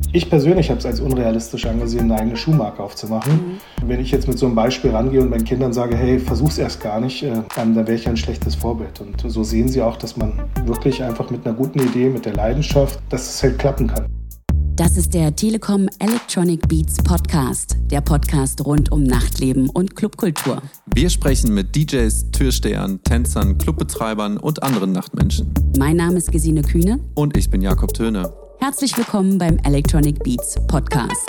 Ich persönlich habe es als unrealistisch angesehen, eine eigene Schuhmarke aufzumachen. Wenn ich jetzt mit so einem Beispiel rangehe und meinen Kindern sage, hey, versuch's erst gar nicht, dann wäre ich ein schlechtes Vorbild. Und so sehen sie auch, dass man wirklich einfach mit einer guten Idee, mit der Leidenschaft, dass es halt klappen kann. Das ist der Telekom Electronic Beats Podcast, der Podcast rund um Nachtleben und Clubkultur. Wir sprechen mit DJs, Türstehern, Tänzern, Clubbetreibern und anderen Nachtmenschen. Mein Name ist Gesine Kühne. Und ich bin Jakob Töne. Herzlich willkommen beim Electronic Beats Podcast.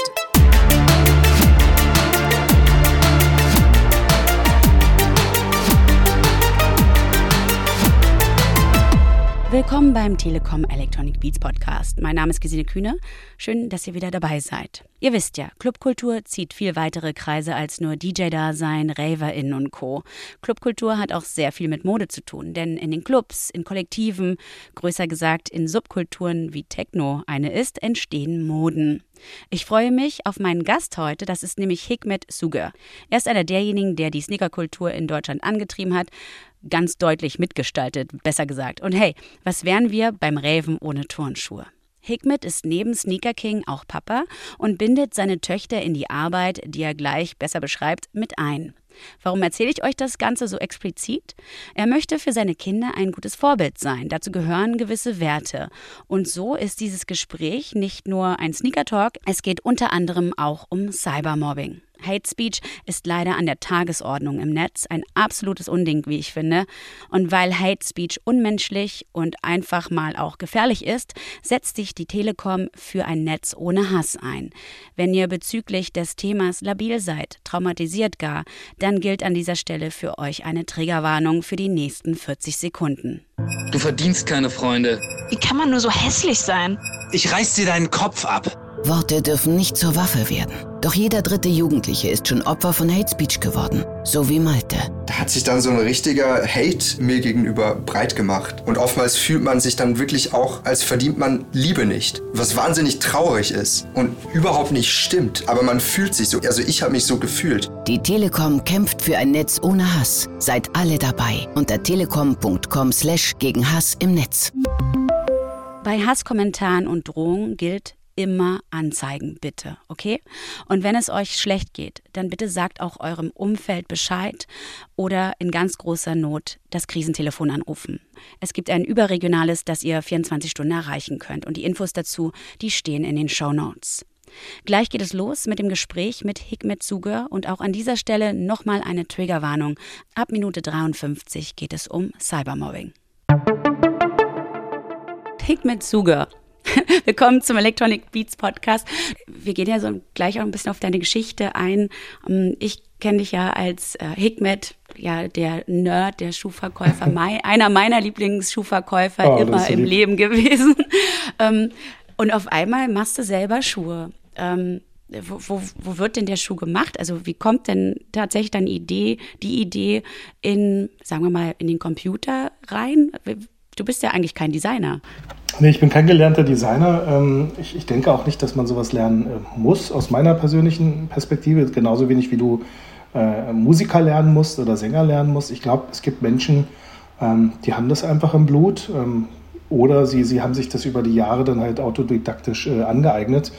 Willkommen beim Telekom Electronic Beats Podcast. Mein Name ist Gesine Kühne. Schön, dass ihr wieder dabei seid. Ihr wisst ja, Clubkultur zieht viel weitere Kreise als nur DJ-Dasein, RaverInnen und Co. Clubkultur hat auch sehr viel mit Mode zu tun, denn in den Clubs, in Kollektiven, größer gesagt in Subkulturen wie Techno eine ist, entstehen Moden. Ich freue mich auf meinen Gast heute, das ist nämlich Hikmet Sugur. Er ist einer derjenigen, der die Sneakerkultur in Deutschland angetrieben hat, ganz deutlich mitgestaltet, besser gesagt. Und hey, was wären wir beim Raven ohne Turnschuhe? Hikmet ist neben Sneaker King auch Papa und bindet seine Töchter in die Arbeit, die er gleich besser beschreibt, mit ein. Warum erzähle ich euch das Ganze so explizit? Er möchte für seine Kinder ein gutes Vorbild sein. Dazu gehören gewisse Werte. Und so ist dieses Gespräch nicht nur ein Sneaker-Talk, es geht unter anderem auch um Cybermobbing. Hate Speech ist leider an der Tagesordnung im Netz, ein absolutes Unding, wie ich finde. Und weil Hate Speech unmenschlich und einfach mal auch gefährlich ist, setzt sich die Telekom für ein Netz ohne Hass ein. Wenn ihr bezüglich des Themas labil seid, traumatisiert gar, dann gilt an dieser Stelle für euch eine Triggerwarnung für die nächsten 40 Sekunden. Du verdienst keine Freunde. Wie kann man nur so hässlich sein? Ich reiß dir deinen Kopf ab. Worte dürfen nicht zur Waffe werden. Doch jeder dritte Jugendliche ist schon Opfer von Hate Speech geworden. So wie Malte. Da hat sich dann so ein richtiger Hate mir gegenüber breit gemacht. Und oftmals fühlt man sich dann wirklich auch, als verdient man Liebe nicht. Was wahnsinnig traurig ist und überhaupt nicht stimmt. Aber man fühlt sich so. Also ich habe mich so gefühlt. Die Telekom kämpft für ein Netz ohne Hass. Seid alle dabei unter telekom.com/gegen Hass im Netz. Bei Hasskommentaren und Drohungen gilt: immer anzeigen, bitte, okay? Und wenn es euch schlecht geht, dann bitte sagt auch eurem Umfeld Bescheid oder in ganz großer Not das Krisentelefon anrufen. Es gibt ein überregionales, das ihr 24 Stunden erreichen könnt und die Infos dazu, die stehen in den Shownotes. Gleich geht es los mit dem Gespräch mit Hikmet Sugur und auch an dieser Stelle nochmal eine Triggerwarnung. Ab Minute 53 geht es um Cybermobbing. Hikmet Sugur. Willkommen zum Electronic Beats Podcast. Wir gehen ja so gleich auch ein bisschen auf deine Geschichte ein. Ich kenne dich ja als Hikmet, ja der Nerd, der Schuhverkäufer, einer meiner Lieblingsschuhverkäufer immer im Leben gewesen. Und auf einmal machst du selber Schuhe. Wo wird denn der Schuh gemacht? Also wie kommt denn tatsächlich dann die Idee in, sagen wir mal, in den Computer rein? Du bist ja eigentlich kein Designer. Nee, ich bin kein gelernter Designer. Ich denke auch nicht, dass man sowas lernen muss, aus meiner persönlichen Perspektive. Genauso wenig wie du Musiker lernen musst oder Sänger lernen musst. Ich glaube, es gibt Menschen, die haben das einfach im Blut. Oder sie haben sich das über die Jahre dann halt autodidaktisch angeeignet.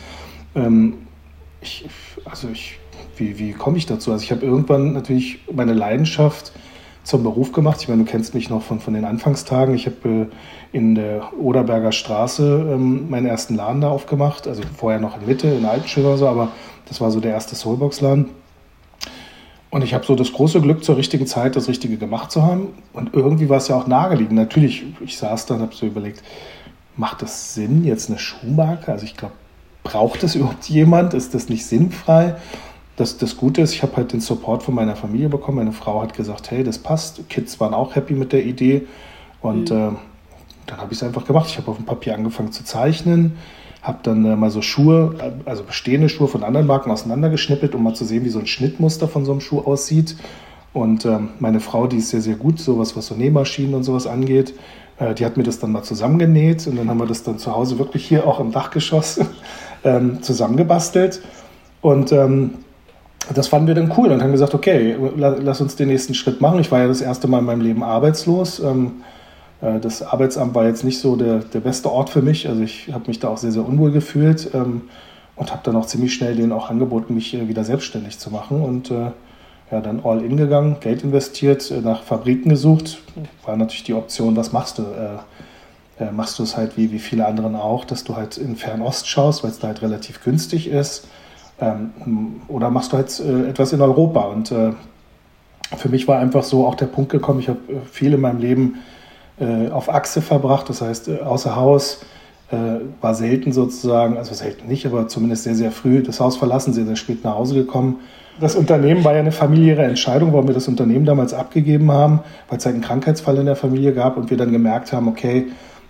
Wie komme ich dazu? Also ich habe irgendwann natürlich meine Leidenschaft zum Beruf gemacht. Ich meine, du kennst mich noch von den Anfangstagen. Ich habe in der Oderberger Straße meinen ersten Laden da aufgemacht. Also vorher noch in Mitte, in Altenschön oder so, aber das war so der erste Soulbox-Laden. Und ich habe so das große Glück, zur richtigen Zeit das Richtige gemacht zu haben. Und irgendwie war es ja auch naheliegend. Natürlich, ich saß da und habe so überlegt, macht das Sinn, jetzt eine Schuhmarke? Also ich glaube, braucht das überhaupt jemand? Ist das nicht sinnfrei? Das Gute ist, ich habe halt den Support von meiner Familie bekommen. Meine Frau hat gesagt, hey, das passt. Kids waren auch happy mit der Idee. Und dann habe ich es einfach gemacht. Ich habe auf dem Papier angefangen zu zeichnen, habe dann mal so Schuhe, also bestehende Schuhe von anderen Marken auseinandergeschnippelt, um mal zu sehen, wie so ein Schnittmuster von so einem Schuh aussieht. Und meine Frau, die ist sehr, sehr gut, sowas, was so Nähmaschinen und sowas angeht, die hat mir das dann mal zusammengenäht. Und dann haben wir das dann zu Hause wirklich hier auch im Dachgeschoss zusammengebastelt. Und das fanden wir dann cool und haben gesagt, okay, lass uns den nächsten Schritt machen. Ich war ja das erste Mal in meinem Leben arbeitslos. Das Arbeitsamt war jetzt nicht so der beste Ort für mich. Also ich habe mich da auch sehr, sehr unwohl gefühlt. und habe dann auch ziemlich schnell denen auch angeboten, mich wieder selbstständig zu machen und dann all in gegangen, Geld investiert, nach Fabriken gesucht. War natürlich die Option, was machst du? Machst du es halt wie viele anderen auch, dass du halt in Fernost schaust, weil es da halt relativ günstig ist, oder machst du halt etwas in Europa? Und für mich war einfach so auch der Punkt gekommen, ich habe viel in meinem Leben auf Achse verbracht, das heißt außer Haus, war selten sozusagen, also selten nicht, aber zumindest sehr, sehr früh das Haus verlassen, sehr, sehr spät nach Hause gekommen. Das Unternehmen war ja eine familiäre Entscheidung, warum wir das Unternehmen damals abgegeben haben, weil es halt einen Krankheitsfall in der Familie gab und wir dann gemerkt haben, okay,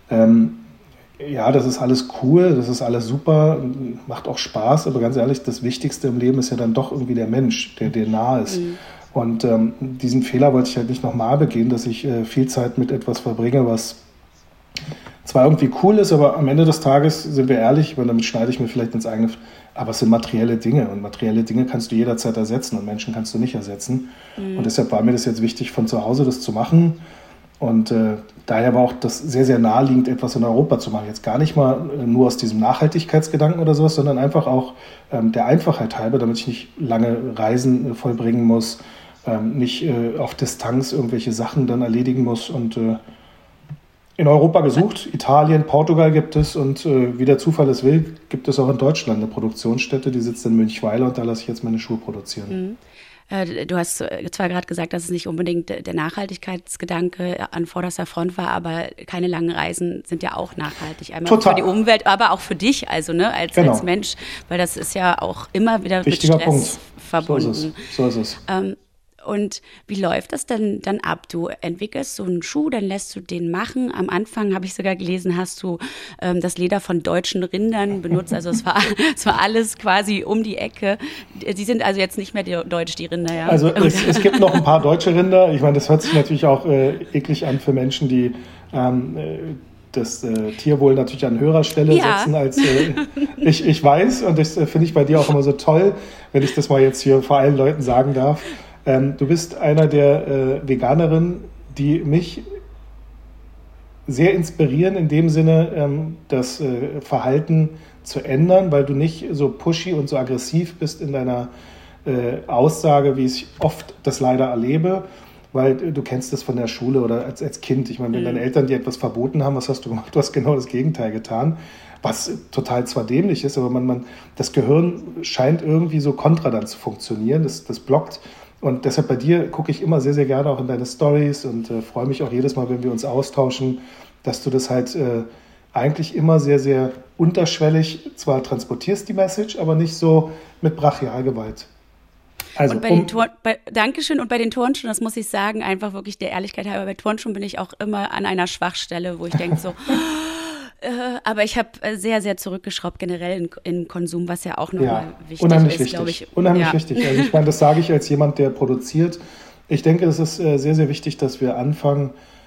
das ist alles cool, das ist alles super, macht auch Spaß, aber ganz ehrlich, das Wichtigste im Leben ist ja dann doch irgendwie der Mensch, der dir nahe ist. Mhm. Und diesen Fehler wollte ich halt nicht nochmal begehen, dass ich viel Zeit mit etwas verbringe, was zwar irgendwie cool ist, aber am Ende des Tages, sind wir ehrlich, weil damit schneide ich mir vielleicht ins eigene, aber es sind materielle Dinge und materielle Dinge kannst du jederzeit ersetzen und Menschen kannst du nicht ersetzen. Mhm. Und deshalb war mir das jetzt wichtig, von zu Hause das zu machen. Und daher war auch das sehr, sehr naheliegend, etwas in Europa zu machen. Jetzt gar nicht mal nur aus diesem Nachhaltigkeitsgedanken oder sowas, sondern einfach auch der Einfachheit halber, damit ich nicht lange Reisen vollbringen muss, nicht auf Distanz irgendwelche Sachen dann erledigen muss. Und in Europa gesucht, Italien, Portugal gibt es und wie der Zufall es will, gibt es auch in Deutschland eine Produktionsstätte, die sitzt in Münchweiler und da lasse ich jetzt meine Schuhe produzieren. Mhm. Du hast zwar gerade gesagt, dass es nicht unbedingt der Nachhaltigkeitsgedanke an vorderster Front war, aber keine langen Reisen sind ja auch nachhaltig. Einmal Total. Für die Umwelt, aber auch für dich, also als Mensch, weil das ist ja auch immer wieder Wichtiger mit Stress Punkt. verbunden. So ist es. Und wie läuft das denn dann ab? Du entwickelst so einen Schuh, dann lässt du den machen. Am Anfang, habe ich sogar gelesen, hast du das Leder von deutschen Rindern benutzt. Also es war alles quasi um die Ecke. Die sind also jetzt nicht mehr deutsch, die Rinder, ja? Also es gibt noch ein paar deutsche Rinder. Ich meine, das hört sich natürlich auch eklig an für Menschen, die das Tierwohl natürlich an höherer Stelle setzen als ich weiß. Und das finde ich bei dir auch immer so toll, wenn ich das mal jetzt hier vor allen Leuten sagen darf. Du bist einer der Veganerinnen, die mich sehr inspirieren, in dem Sinne, das Verhalten zu ändern, weil du nicht so pushy und so aggressiv bist in deiner Aussage, wie ich oft das leider erlebe, weil du kennst das von der Schule oder als Kind. Ich meine, wenn deine Eltern dir etwas verboten haben, was hast du gemacht? Du hast genau das Gegenteil getan, was total zwar dämlich ist, aber das Gehirn scheint irgendwie so kontra dann zu funktionieren, das blockt. Und deshalb bei dir gucke ich immer sehr, sehr gerne auch in deine Stories und freue mich auch jedes Mal, wenn wir uns austauschen, dass du das halt eigentlich immer sehr, sehr unterschwellig zwar transportierst, die Message, aber nicht so mit Brachialgewalt. Also, und Dankeschön. Und bei den Turnschuhen, das muss ich sagen, einfach wirklich der Ehrlichkeit halber, bei Turnschuhen bin ich auch immer an einer Schwachstelle, wo ich denke so... aber ich habe sehr, sehr zurückgeschraubt generell im Konsum, was ja auch nochmal wichtig ist, glaube ich. Unheimlich wichtig. Also ich meine, das sage ich als jemand, der produziert. Ich denke, es ist sehr, sehr wichtig, dass wir anfangen,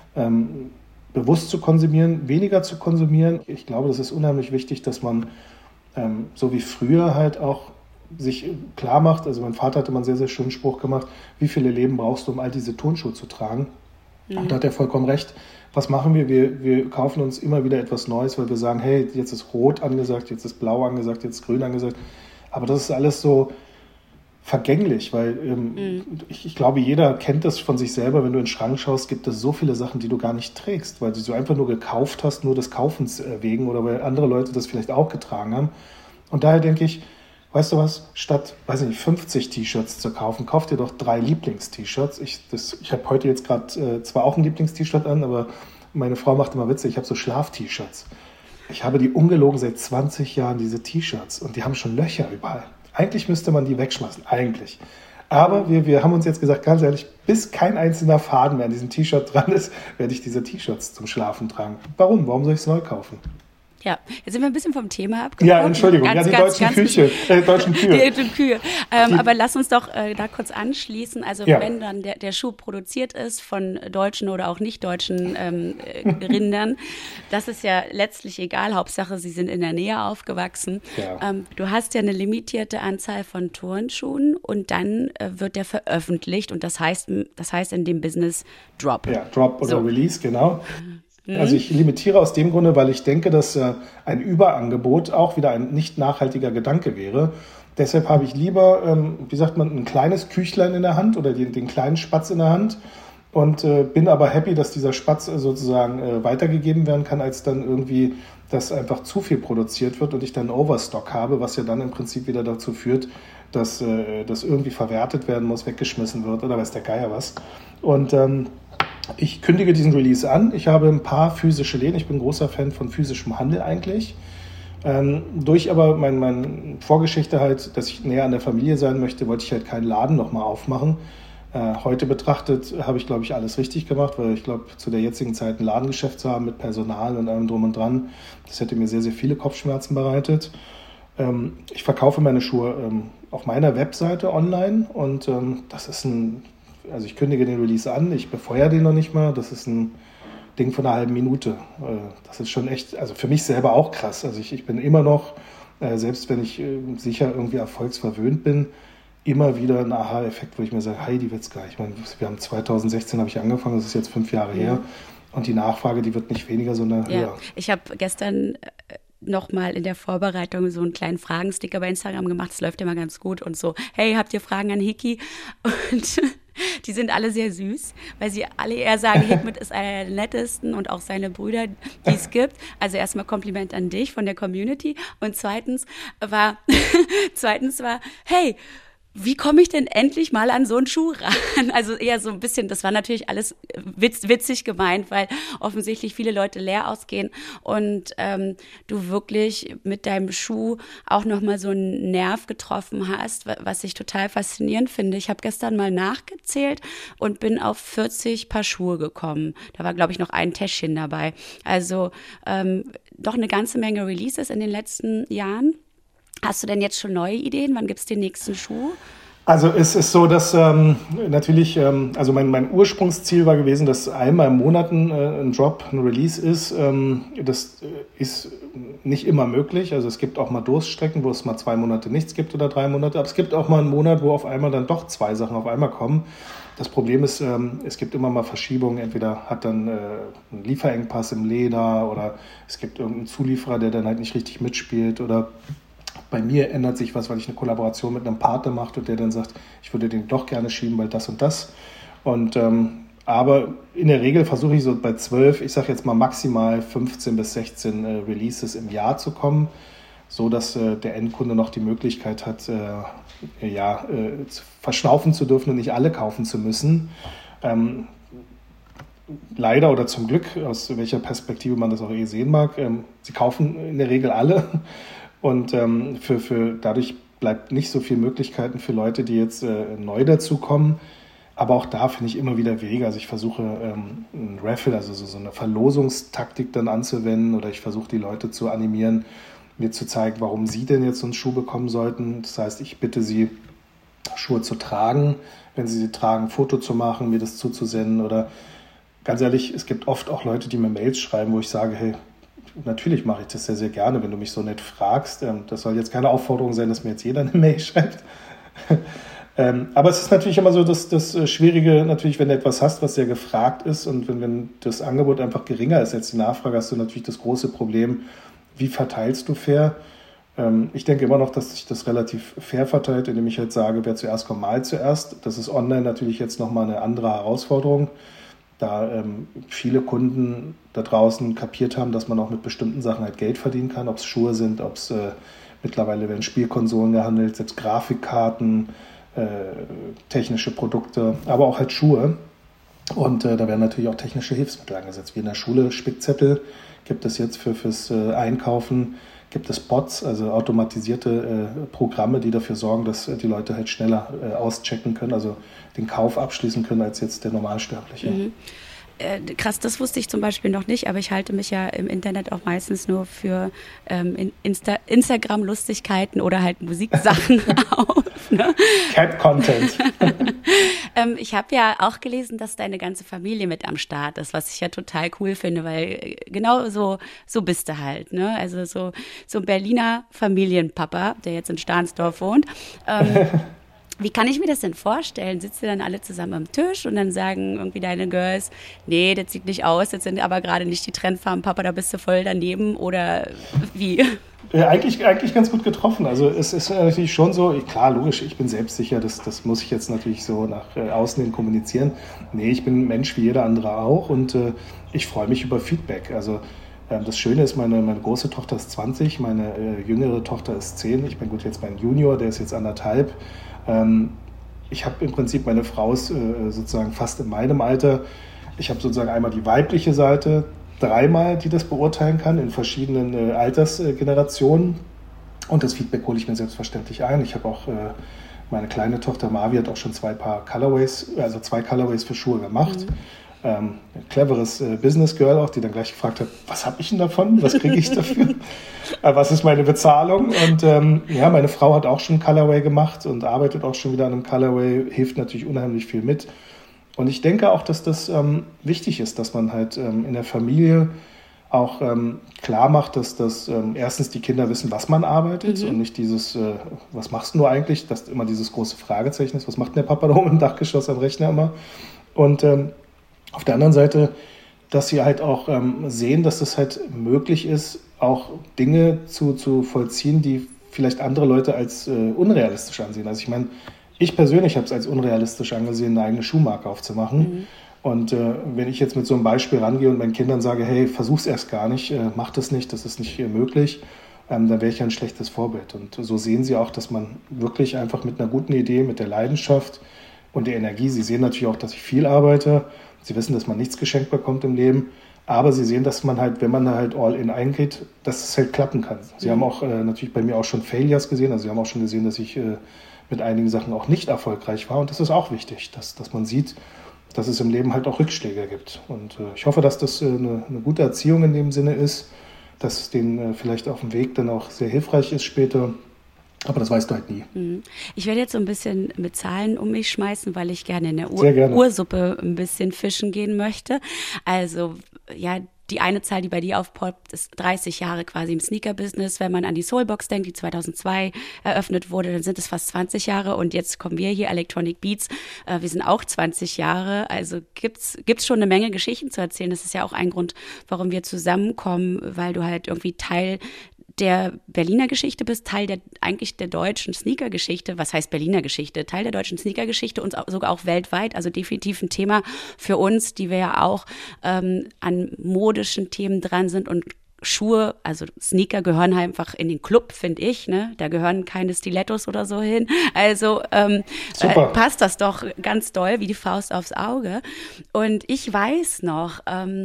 bewusst zu konsumieren, weniger zu konsumieren. Ich glaube, das ist unheimlich wichtig, dass man so wie früher halt auch sich klar macht. Also mein Vater hatte mal einen sehr, sehr schönen Spruch gemacht, wie viele Leben brauchst du, um all diese Turnschuhe zu tragen? Mhm. Und da hat er vollkommen recht. Was machen wir? Wir kaufen uns immer wieder etwas Neues, weil wir sagen, hey, jetzt ist Rot angesagt, jetzt ist Blau angesagt, jetzt ist Grün angesagt. Aber das ist alles so vergänglich, weil ich glaube, jeder kennt das von sich selber. Wenn du in den Schrank schaust, gibt es so viele Sachen, die du gar nicht trägst, weil du sie einfach nur gekauft hast, nur des Kaufens wegen oder weil andere Leute das vielleicht auch getragen haben. Und daher denke ich, weißt du was, statt, 50 T-Shirts zu kaufen, kauf dir doch 3 Lieblings-T-Shirts. Ich habe heute jetzt gerade zwar auch ein Lieblings-T-Shirt an, aber meine Frau macht immer Witze, ich habe so Schlaf-T-Shirts. Ich habe die ungelogen seit 20 Jahren, diese T-Shirts, und die haben schon Löcher überall. Eigentlich müsste man die wegschmeißen, eigentlich. Aber wir haben uns jetzt gesagt, ganz ehrlich, bis kein einzelner Faden mehr an diesem T-Shirt dran ist, werde ich diese T-Shirts zum Schlafen tragen. Warum? Warum soll ich es neu kaufen? Ja, jetzt sind wir ein bisschen vom Thema abgekommen. Ja, Entschuldigung, die deutschen Kühe. Die Kühe. Aber lass uns doch da kurz anschließen. Also wenn dann der Schuh produziert ist von deutschen oder auch nicht deutschen Rindern, das ist ja letztlich egal. Hauptsache, sie sind in der Nähe aufgewachsen. Ja. Du hast ja eine limitierte Anzahl von Turnschuhen und dann wird der veröffentlicht und das heißt in dem Business Drop. Ja, Drop oder Release, genau. Also ich limitiere aus dem Grunde, weil ich denke, dass ein Überangebot auch wieder ein nicht nachhaltiger Gedanke wäre. Deshalb habe ich lieber, ein kleines Küchlein in der Hand oder den kleinen Spatz in der Hand und bin aber happy, dass dieser Spatz sozusagen weitergegeben werden kann, als dann irgendwie, dass einfach zu viel produziert wird und ich dann Overstock habe, was ja dann im Prinzip wieder dazu führt, dass das irgendwie verwertet werden muss, weggeschmissen wird oder weiß der Geier was. Und ich kündige diesen Release an. Ich habe ein paar physische Läden. Ich bin ein großer Fan von physischem Handel eigentlich. Durch aber meine Vorgeschichte halt, dass ich näher an der Familie sein möchte, wollte ich halt keinen Laden nochmal aufmachen. Heute betrachtet habe ich, glaube ich, alles richtig gemacht, weil ich glaube, zu der jetzigen Zeit ein Ladengeschäft zu haben mit Personal und allem drum und dran, das hätte mir sehr, sehr viele Kopfschmerzen bereitet. Ich verkaufe meine Schuhe auf meiner Webseite online und das ist also ich kündige den Release an, ich befeuere den noch nicht mal, das ist ein Ding von einer halben Minute. Das ist schon echt, also für mich selber auch krass. Also ich bin immer noch, selbst wenn ich sicher irgendwie erfolgsverwöhnt bin, immer wieder ein Aha-Effekt, wo ich mir sage, Heidi Witzka, ich meine, wir haben 2016 habe ich angefangen, das ist jetzt 5 Jahre her und die Nachfrage, die wird nicht weniger, sondern höher. Ich habe gestern nochmal in der Vorbereitung so einen kleinen Fragensticker bei Instagram gemacht, das läuft immer ganz gut und so, hey, habt ihr Fragen an Hiki? Und die sind alle sehr süß, weil sie alle eher sagen, Hikmet ist einer der nettesten und auch seine Brüder, die es gibt. Also erstmal Kompliment an dich von der Community und zweitens war, hey, wie komme ich denn endlich mal an so einen Schuh ran? Also eher so ein bisschen, das war natürlich alles witzig gemeint, weil offensichtlich viele Leute leer ausgehen und du wirklich mit deinem Schuh auch nochmal so einen Nerv getroffen hast, was ich total faszinierend finde. Ich habe gestern mal nachgezählt und bin auf 40 Paar Schuhe gekommen. Da war, glaube ich, noch ein Täschchen dabei. Also doch eine ganze Menge Releases in den letzten Jahren. Hast du denn jetzt schon neue Ideen? Wann gibt es den nächsten Schuh? Also es ist so, dass natürlich, also mein Ursprungsziel war gewesen, dass einmal im Monat ein Drop, ein Release ist. Das ist nicht immer möglich. Also es gibt auch mal Durststrecken, wo es mal 2 Monate nichts gibt oder 3 Monate. Aber es gibt auch mal einen Monat, wo auf einmal dann doch 2 Sachen auf einmal kommen. Das Problem ist, es gibt immer mal Verschiebungen. Entweder hat dann ein Lieferengpass im Leder oder es gibt irgendeinen Zulieferer, der dann halt nicht richtig mitspielt oder bei mir ändert sich was, weil ich eine Kollaboration mit einem Partner mache und der dann sagt, ich würde den doch gerne schieben, weil das und das. Und aber in der Regel versuche ich so bei 12, ich sage jetzt mal maximal 15 bis 16 Releases im Jahr zu kommen, so dass der Endkunde noch die Möglichkeit hat, verschnaufen zu dürfen und nicht alle kaufen zu müssen. Leider oder zum Glück, aus welcher Perspektive man das auch sehen mag, sie kaufen in der Regel alle. Und dadurch bleibt nicht so viel Möglichkeiten für Leute, die jetzt neu dazukommen. Aber auch da finde ich immer wieder Wege. Also ich versuche ein Raffle, also so eine Verlosungstaktik dann anzuwenden oder ich versuche die Leute zu animieren, mir zu zeigen, warum sie denn jetzt so einen Schuh bekommen sollten. Das heißt, ich bitte sie, Schuhe zu tragen, wenn sie tragen, ein Foto zu machen, mir das zuzusenden oder ganz ehrlich, es gibt oft auch Leute, die mir Mails schreiben, wo ich sage, hey, natürlich mache ich das sehr, sehr gerne, wenn du mich so nett fragst. Das soll jetzt keine Aufforderung sein, dass mir jetzt jeder eine Mail schreibt. Aber es ist natürlich immer so das Schwierige, natürlich, wenn du etwas hast, was sehr gefragt ist und wenn das Angebot einfach geringer ist als die Nachfrage, hast du natürlich das große Problem, wie verteilst du fair? Ich denke immer noch, dass sich das relativ fair verteilt, indem ich halt sage, wer zuerst kommt, mal zuerst. Das ist online natürlich jetzt nochmal eine andere Herausforderung, da viele Kunden da draußen kapiert haben, dass man auch mit bestimmten Sachen halt Geld verdienen kann, ob es Schuhe sind, ob es mittlerweile werden Spielkonsolen gehandelt, selbst Grafikkarten, technische Produkte, aber auch halt Schuhe. Und da werden natürlich auch technische Hilfsmittel eingesetzt. Wie in der Schule Spickzettel gibt es jetzt fürs Einkaufen, gibt es Bots, also automatisierte Programme, die dafür sorgen, dass die Leute halt schneller auschecken können, also den Kauf abschließen können als jetzt der Normalsterbliche. Mhm. Krass, das wusste ich zum Beispiel noch nicht, aber ich halte mich ja im Internet auch meistens nur für Instagram-Lustigkeiten oder halt Musiksachen auf. Ne? Cat-Content. Ich habe ja auch gelesen, dass deine ganze Familie mit am Start ist, was ich ja total cool finde, weil genau so bist du halt. Ne? Also so ein Berliner Familienpapa, der jetzt in Stahnsdorf wohnt. Wie kann ich mir das denn vorstellen? Sitzen dann alle zusammen am Tisch und dann sagen irgendwie deine Girls, nee, das sieht nicht aus, das sind aber gerade nicht die Trendfarben, Papa, da bist du voll daneben oder wie? Ja, eigentlich ganz gut getroffen. Also es ist natürlich schon so, klar, logisch, ich bin selbstsicher, das muss ich jetzt natürlich so nach außen hin kommunizieren. Nee, ich bin ein Mensch wie jeder andere auch und ich freue mich über Feedback. Also das Schöne ist, meine große Tochter ist 20, meine jüngere Tochter ist 10. Ich bin gut jetzt mein Junior, der ist jetzt 1,5. Ich habe im Prinzip, meine Frau ist sozusagen fast in meinem Alter. Ich habe sozusagen einmal die weibliche Seite, 3-mal, die das beurteilen kann, in verschiedenen Altersgenerationen. Und das Feedback hole ich mir selbstverständlich ein. Ich habe auch, meine kleine Tochter Marvi hat auch schon 2 Colorways, also 2 Colorways für Schuhe gemacht. Ein cleveres Business Girl auch, die dann gleich gefragt hat, was habe ich denn davon? Was kriege ich dafür? Was ist meine Bezahlung? Und ja, meine Frau hat auch schon Colorway gemacht und arbeitet auch schon wieder an einem Colorway, hilft natürlich unheimlich viel mit. Und ich denke auch, dass das wichtig ist, dass man halt in der Familie auch klar macht, dass erstens die Kinder wissen, was man arbeitet und nicht dieses, was machst du eigentlich, dass immer dieses große Fragezeichen ist, was macht denn der Papa da oben im Dachgeschoss am Rechner immer? Und auf der anderen Seite, dass sie halt auch sehen, dass es halt möglich ist, auch Dinge zu vollziehen, die vielleicht andere Leute als unrealistisch ansehen. Also ich meine, ich persönlich habe es als unrealistisch angesehen, eine eigene Schuhmarke aufzumachen. Und wenn ich jetzt mit so einem Beispiel rangehe und meinen Kindern sage, hey, versuch's erst gar nicht, mach das nicht, das ist nicht möglich, dann wäre ich ja ein schlechtes Vorbild. Und so sehen sie auch, dass man wirklich einfach mit einer guten Idee, mit der Leidenschaft und der Energie, sie sehen natürlich auch, dass ich viel arbeite, sie wissen, dass man nichts geschenkt bekommt im Leben, aber sie sehen, dass man halt, wenn man da halt all in eingeht, dass es halt klappen kann. Sie haben auch natürlich bei mir auch schon Failures gesehen, also sie haben auch schon gesehen, dass ich mit einigen Sachen auch nicht erfolgreich war und das ist auch wichtig, dass man sieht, dass es im Leben halt auch Rückschläge gibt. Und ich hoffe, dass das eine gute Erziehung in dem Sinne ist, dass es denen vielleicht auf dem Weg dann auch sehr hilfreich ist später. Aber das weißt du halt nie. Ich werde jetzt so ein bisschen mit Zahlen um mich schmeißen, weil ich gerne in der Ursuppe ein bisschen fischen gehen möchte. Also ja, die eine Zahl, die bei dir aufpoppt, ist 30 Jahre quasi im Sneaker-Business. Wenn man an die Soulbox denkt, die 2002 eröffnet wurde, dann sind es fast 20 Jahre. Und jetzt kommen wir hier, Electronic Beats. Wir sind auch 20 Jahre. Also gibt's schon eine Menge Geschichten zu erzählen. Das ist ja auch ein Grund, warum wir zusammenkommen, weil du halt irgendwie Teil der Berliner Geschichte bist, Teil eigentlich der deutschen Sneaker-Geschichte. Was heißt Berliner Geschichte? Teil der deutschen Sneaker-Geschichte und sogar auch weltweit. Also definitiv ein Thema für uns, die wir ja auch an modischen Themen dran sind und Schuhe, also Sneaker gehören halt einfach in den Club, finde ich, ne? Da gehören keine Stilettos oder so hin. Also passt das doch ganz doll wie die Faust aufs Auge. Und ich weiß noch,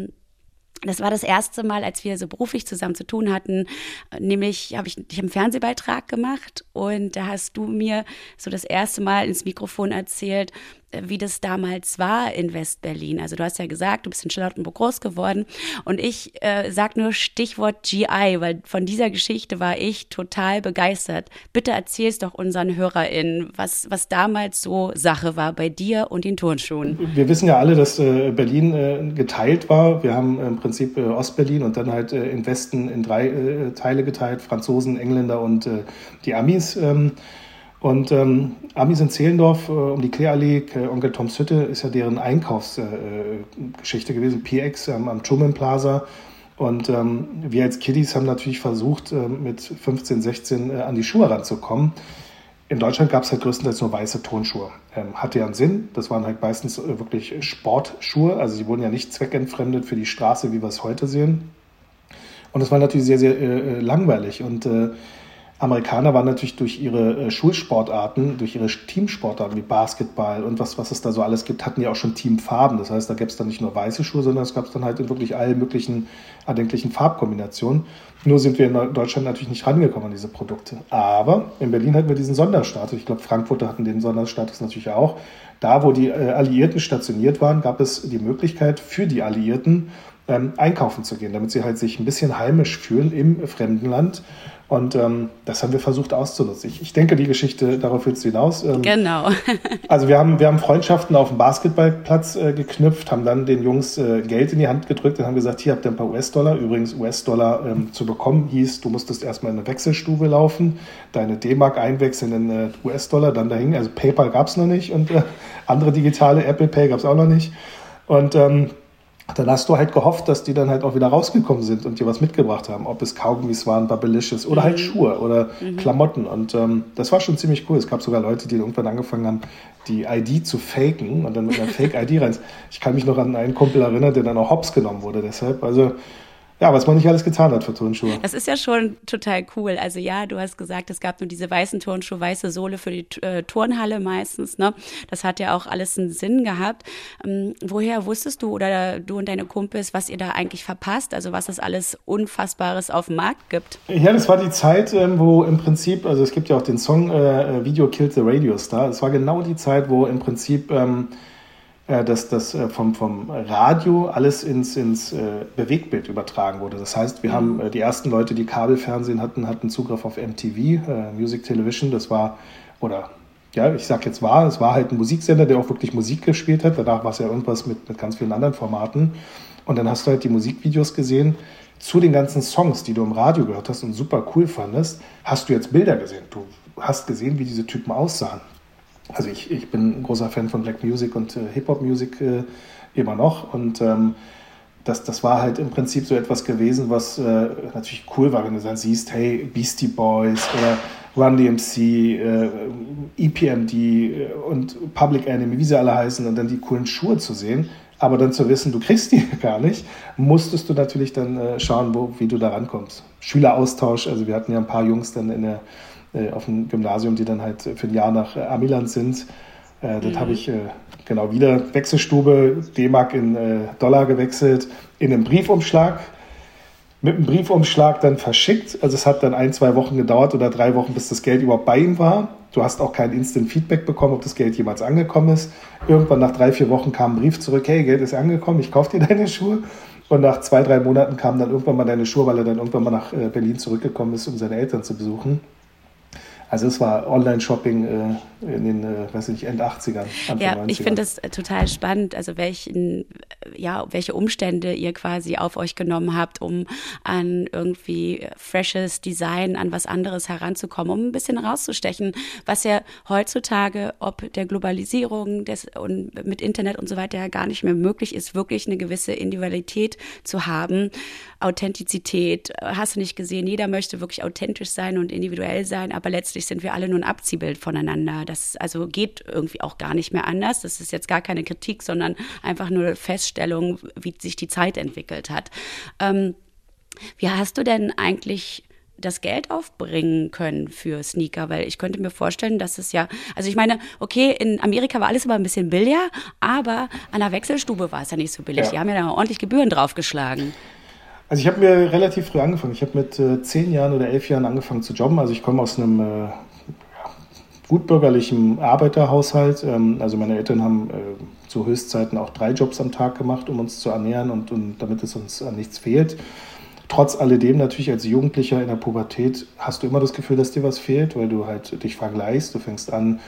das war das erste Mal, als wir so beruflich zusammen zu tun hatten, nämlich ich habe einen Fernsehbeitrag gemacht und da hast du mir so das erste Mal ins Mikrofon erzählt, wie das damals war in West-Berlin. Also du hast ja gesagt, du bist in Charlottenburg groß geworden und ich sag nur Stichwort GI, weil von dieser Geschichte war ich total begeistert. Bitte erzähl's doch unseren HörerInnen, was damals so Sache war bei dir und den Turnschuhen. Wir wissen ja alle, dass Berlin geteilt war. Wir haben im Prinzip Ostberlin und dann halt im Westen in 3 Teile geteilt, Franzosen, Engländer und die Amis. Und Amis in Zehlendorf um die Kläallee, Onkel Toms Hütte ist ja deren Einkaufsgeschichte gewesen, PX am Truman Plaza. Und wir als Kiddies haben natürlich versucht, mit 15, 16 an die Schuhe ranzukommen. In Deutschland gab es halt größtenteils nur weiße Turnschuhe. Hatte ja einen Sinn, das waren halt meistens wirklich Sportschuhe, also sie wurden ja nicht zweckentfremdet für die Straße, wie wir es heute sehen. Und das war natürlich sehr, sehr langweilig und Amerikaner waren natürlich durch ihre Schulsportarten, durch ihre Teamsportarten wie Basketball und was es da so alles gibt, hatten ja auch schon Teamfarben. Das heißt, da gäbe es dann nicht nur weiße Schuhe, sondern es gab es dann halt in wirklich allen möglichen erdenklichen Farbkombinationen. Nur sind wir in Deutschland natürlich nicht rangekommen an diese Produkte. Aber in Berlin hatten wir diesen Sonderstatus. Ich glaube, Frankfurter hatten den Sonderstatus natürlich auch. Da, wo die Alliierten stationiert waren, gab es die Möglichkeit für die Alliierten, einkaufen zu gehen, damit sie halt sich ein bisschen heimisch fühlen im fremden Land. Und das haben wir versucht auszunutzen. Ich denke, die Geschichte, darauf willst du hinaus. Genau. Also wir haben Freundschaften auf dem Basketballplatz geknüpft, haben dann den Jungs Geld in die Hand gedrückt und haben gesagt, hier habt ihr ein paar US-Dollar. Übrigens, US-Dollar zu bekommen hieß, du musstest erstmal in eine Wechselstube laufen, deine D-Mark einwechseln in US-Dollar, dann dahin. Also PayPal gab es noch nicht und andere digitale, Apple Pay gab es auch noch nicht. Und dann hast du halt gehofft, dass die dann halt auch wieder rausgekommen sind und dir was mitgebracht haben. Ob es Kaugummis waren, Bubblicious oder halt Schuhe oder Klamotten. Und das war schon ziemlich cool. Es gab sogar Leute, die irgendwann angefangen haben, die ID zu faken und dann mit einer Fake-ID rein. Ich kann mich noch an einen Kumpel erinnern, der dann auch hops genommen wurde deshalb. Also ja, was man nicht alles getan hat für Turnschuhe. Das ist ja schon total cool. Also ja, du hast gesagt, es gab nur diese weißen Turnschuhe, weiße Sohle für die Turnhalle meistens. Ne? Das hat ja auch alles einen Sinn gehabt. Woher wusstest du oder du und deine Kumpels, was ihr da eigentlich verpasst? Also was es alles Unfassbares auf dem Markt gibt? Ja, das war die Zeit, wo im Prinzip, also es gibt ja auch den Song Video Killed the Radio Star. Es war genau die Zeit, wo im Prinzip dass vom Radio alles ins Bewegtbild übertragen wurde. Das heißt, wir haben die ersten Leute, die Kabelfernsehen hatten Zugriff auf MTV, Music Television. Das war, es war halt ein Musiksender, der auch wirklich Musik gespielt hat. Danach war es ja irgendwas mit ganz vielen anderen Formaten. Und dann hast du halt die Musikvideos gesehen. Zu den ganzen Songs, die du im Radio gehört hast und super cool fandest, hast du jetzt Bilder gesehen. Du hast gesehen, wie diese Typen aussahen. Also ich bin ein großer Fan von Black Music und Hip-Hop-Music immer noch und das war halt im Prinzip so etwas gewesen, was natürlich cool war, wenn du dann siehst, hey, Beastie Boys, Run DMC, EPMD und Public Enemy, wie sie alle heißen und dann die coolen Schuhe zu sehen, aber dann zu wissen, du kriegst die gar nicht, musstest du natürlich dann schauen, wie du da rankommst. Schüleraustausch, also wir hatten ja ein paar Jungs dann auf dem Gymnasium, die dann halt für ein Jahr nach Amiland sind. Dort habe ich wieder Wechselstube, D-Mark in Dollar gewechselt, in einem Briefumschlag, mit einem Briefumschlag dann verschickt. Also es hat dann 1-2 Wochen gedauert oder 3 Wochen, bis das Geld überhaupt bei ihm war. Du hast auch kein Instant-Feedback bekommen, ob das Geld jemals angekommen ist. Irgendwann nach 3-4 Wochen kam ein Brief zurück, hey, Geld ist angekommen, ich kaufe dir deine Schuhe. Und nach 2-3 Monaten kamen dann irgendwann mal deine Schuhe, weil er dann irgendwann mal nach Berlin zurückgekommen ist, um seine Eltern zu besuchen. Also es war Online-Shopping in den, End 80ern, Anfang 90ern. Ich finde das total spannend, also welche Umstände ihr quasi auf euch genommen habt, um an irgendwie freshes Design, an was anderes heranzukommen, um ein bisschen rauszustechen, was ja heutzutage, ob der Globalisierung und mit Internet und so weiter ja gar nicht mehr möglich ist, wirklich eine gewisse Individualität zu haben, Authentizität, hast du nicht gesehen, jeder möchte wirklich authentisch sein und individuell sein, aber letztlich sind wir alle nur ein Abziehbild voneinander. Das also geht irgendwie auch gar nicht mehr anders. Das ist jetzt gar keine Kritik, sondern einfach nur Feststellung, wie sich die Zeit entwickelt hat. Wie hast du denn eigentlich das Geld aufbringen können für Sneaker? Weil ich könnte mir vorstellen, dass es ja, also ich meine, okay, in Amerika war alles immer ein bisschen billiger, aber an der Wechselstube war es ja nicht so billig. Ja. Die haben ja da ordentlich Gebühren draufgeschlagen. Also ich habe mir relativ früh angefangen. Ich habe mit 10 Jahren oder 11 Jahren angefangen zu jobben. Also ich komme aus einem gutbürgerlichen Arbeiterhaushalt. Also meine Eltern haben zu Höchstzeiten auch 3 Jobs am Tag gemacht, um uns zu ernähren und damit es uns an nichts fehlt. Trotz alledem natürlich als Jugendlicher in der Pubertät hast du immer das Gefühl, dass dir was fehlt, weil du halt dich vergleichst. Du fängst an,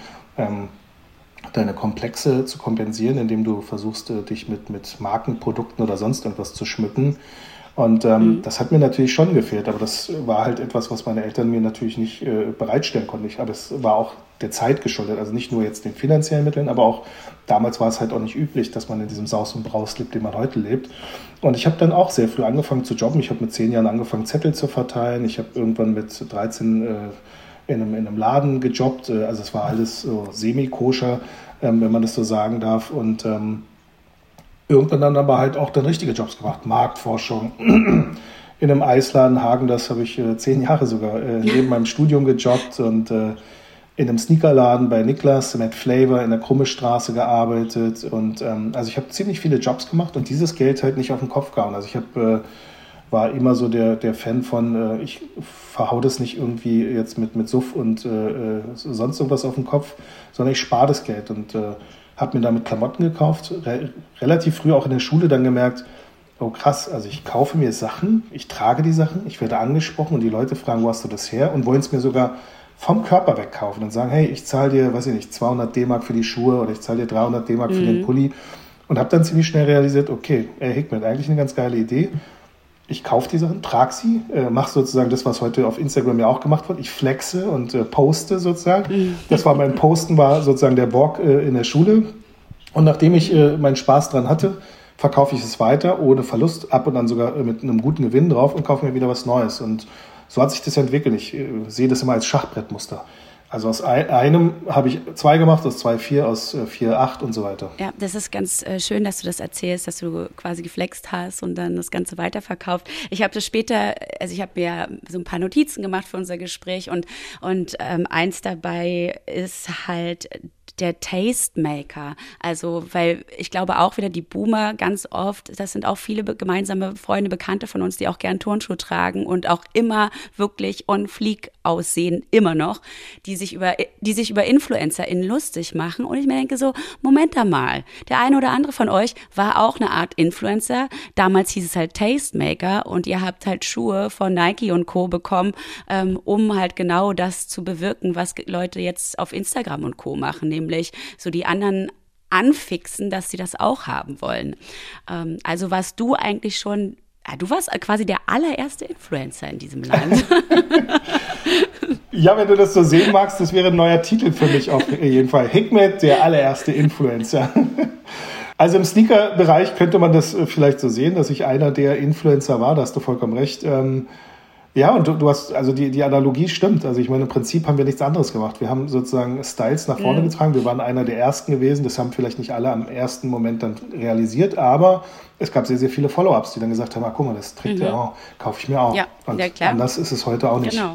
deine Komplexe zu kompensieren, indem du versuchst, dich mit Markenprodukten oder sonst irgendwas zu schmücken. Und das hat mir natürlich schon gefehlt, aber das war halt etwas, was meine Eltern mir natürlich nicht bereitstellen konnten. Aber es war auch der Zeit geschuldet, also nicht nur jetzt den finanziellen Mitteln, aber auch damals war es halt auch nicht üblich, dass man in diesem Saus und Braus lebt, den man heute lebt. Und ich habe dann auch sehr früh angefangen zu jobben. Ich habe mit 10 Jahren angefangen, Zettel zu verteilen. Ich habe irgendwann mit 13 in einem Laden gejobbt. Also es war alles so semi-koscher, wenn man das so sagen darf. Und irgendwann dann aber halt auch dann richtige Jobs gemacht. Marktforschung. In einem Eisladen, Hagen, das habe ich 10 Jahre sogar neben meinem Studium gejobbt und in einem Sneakerladen bei Niklas, Matt Flavor in der Krummestraße gearbeitet. Und also ich habe ziemlich viele Jobs gemacht und dieses Geld halt nicht auf den Kopf gehauen. Also ich war immer so der Fan von, ich verhau das nicht irgendwie jetzt mit Suff und sonst irgendwas auf den Kopf, sondern ich spare das Geld und habe mir damit Klamotten gekauft, relativ früh auch in der Schule dann gemerkt, oh krass, also ich kaufe mir Sachen, ich trage die Sachen, ich werde angesprochen und die Leute fragen, wo hast du das her? Und wollen es mir sogar vom Körper wegkaufen und sagen, hey, ich zahle dir, weiß ich nicht, 200 D-Mark für die Schuhe oder ich zahle dir 300 D-Mark für den Pulli. Und habe dann ziemlich schnell realisiert, okay, Hikmet, eigentlich eine ganz geile Idee. Ich kaufe die Sachen, trage sie, mache sozusagen das, was heute auf Instagram ja auch gemacht wird. Ich flexe und poste sozusagen. Das war mein Posten, war sozusagen der Borg in der Schule. Und nachdem ich meinen Spaß dran hatte, verkaufe ich es weiter ohne Verlust, ab und an sogar mit einem guten Gewinn drauf und kaufe mir wieder was Neues. Und so hat sich das entwickelt. Ich sehe das immer als Schachbrettmuster. Also aus einem habe ich 2 gemacht, aus 2 4, aus 4 8 und so weiter. Ja, das ist ganz schön, dass du das erzählst, dass du quasi geflext hast und dann das Ganze weiterverkauft. Ich habe das später, also ich habe mir so ein paar Notizen gemacht für unser Gespräch und eins dabei ist halt der Tastemaker. Also, weil ich glaube auch wieder die Boomer ganz oft, das sind auch viele gemeinsame Freunde, Bekannte von uns, die auch gern Turnschuhe tragen und auch immer wirklich on fleek aussehen, immer noch, die sich über InfluencerInnen lustig machen. Und ich mir denke so, Moment mal, der eine oder andere von euch war auch eine Art Influencer. Damals hieß es halt Tastemaker und ihr habt halt Schuhe von Nike und Co. bekommen, um halt genau das zu bewirken, was Leute jetzt auf Instagram und Co. machen, nämlich so die anderen anfixen, dass sie das auch haben wollen. Also warst du eigentlich schon, du warst quasi der allererste Influencer in diesem Land. Ja, wenn du das so sehen magst, das wäre ein neuer Titel für mich auf jeden Fall. Hikmet, der allererste Influencer. Also im Sneaker-Bereich könnte man das vielleicht so sehen, dass ich einer der Influencer war, da hast du vollkommen recht. Ja, und du hast, also die Analogie stimmt. Also ich meine, im Prinzip haben wir nichts anderes gemacht. Wir haben sozusagen Styles nach vorne getragen. Wir waren einer der Ersten gewesen. Das haben vielleicht nicht alle am ersten Moment dann realisiert, aber es gab sehr, sehr viele Follow-ups, die dann gesagt haben, guck mal, das trägt er auch, kaufe ich mir auch. Ja, und ja, klar. anders ist es heute auch nicht. Genau.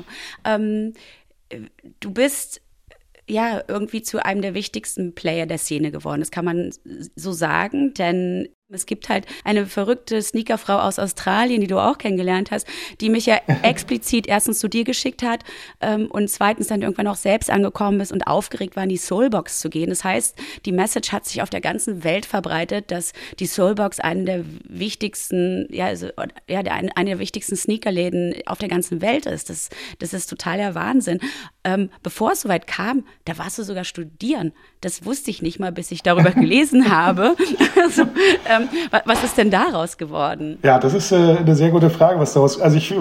Du bist ja irgendwie zu einem der wichtigsten Player der Szene geworden. Das kann man so sagen, denn es gibt halt eine verrückte Sneakerfrau aus Australien, die du auch kennengelernt hast, die mich ja explizit erstens zu dir geschickt hat und zweitens dann irgendwann auch selbst angekommen ist und aufgeregt war, in die Soulbox zu gehen. Das heißt, die Message hat sich auf der ganzen Welt verbreitet, dass die Soulbox eine der wichtigsten, eine der wichtigsten Sneakerläden auf der ganzen Welt ist. Das ist totaler Wahnsinn. Bevor es soweit kam, da warst du sogar studieren. Das wusste ich nicht mal, bis ich darüber gelesen habe. Also, was ist denn daraus geworden? Ja, das ist eine sehr gute Frage, was daraus. Also ich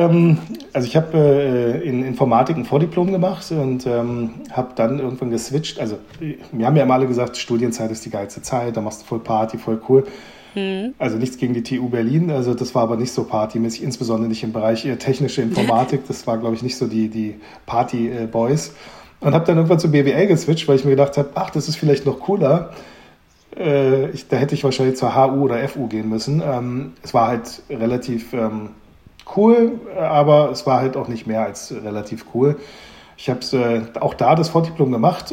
habe in Informatik ein Vordiplom gemacht und habe dann irgendwann geswitcht. Also mir haben ja immer alle gesagt, Studienzeit ist die geilste Zeit, da machst du voll Party, voll cool. Also nichts gegen die TU Berlin, also das war aber nicht so partymäßig, insbesondere nicht im Bereich technische Informatik. Das war, glaube ich, nicht so die Party-Boys. Und habe dann irgendwann zu BWL geswitcht, weil ich mir gedacht habe, das ist vielleicht noch cooler. Da hätte ich wahrscheinlich zur HU oder FU gehen müssen. Es war halt relativ cool, aber es war halt auch nicht mehr als relativ cool. Ich habe auch da das Vordiplom gemacht.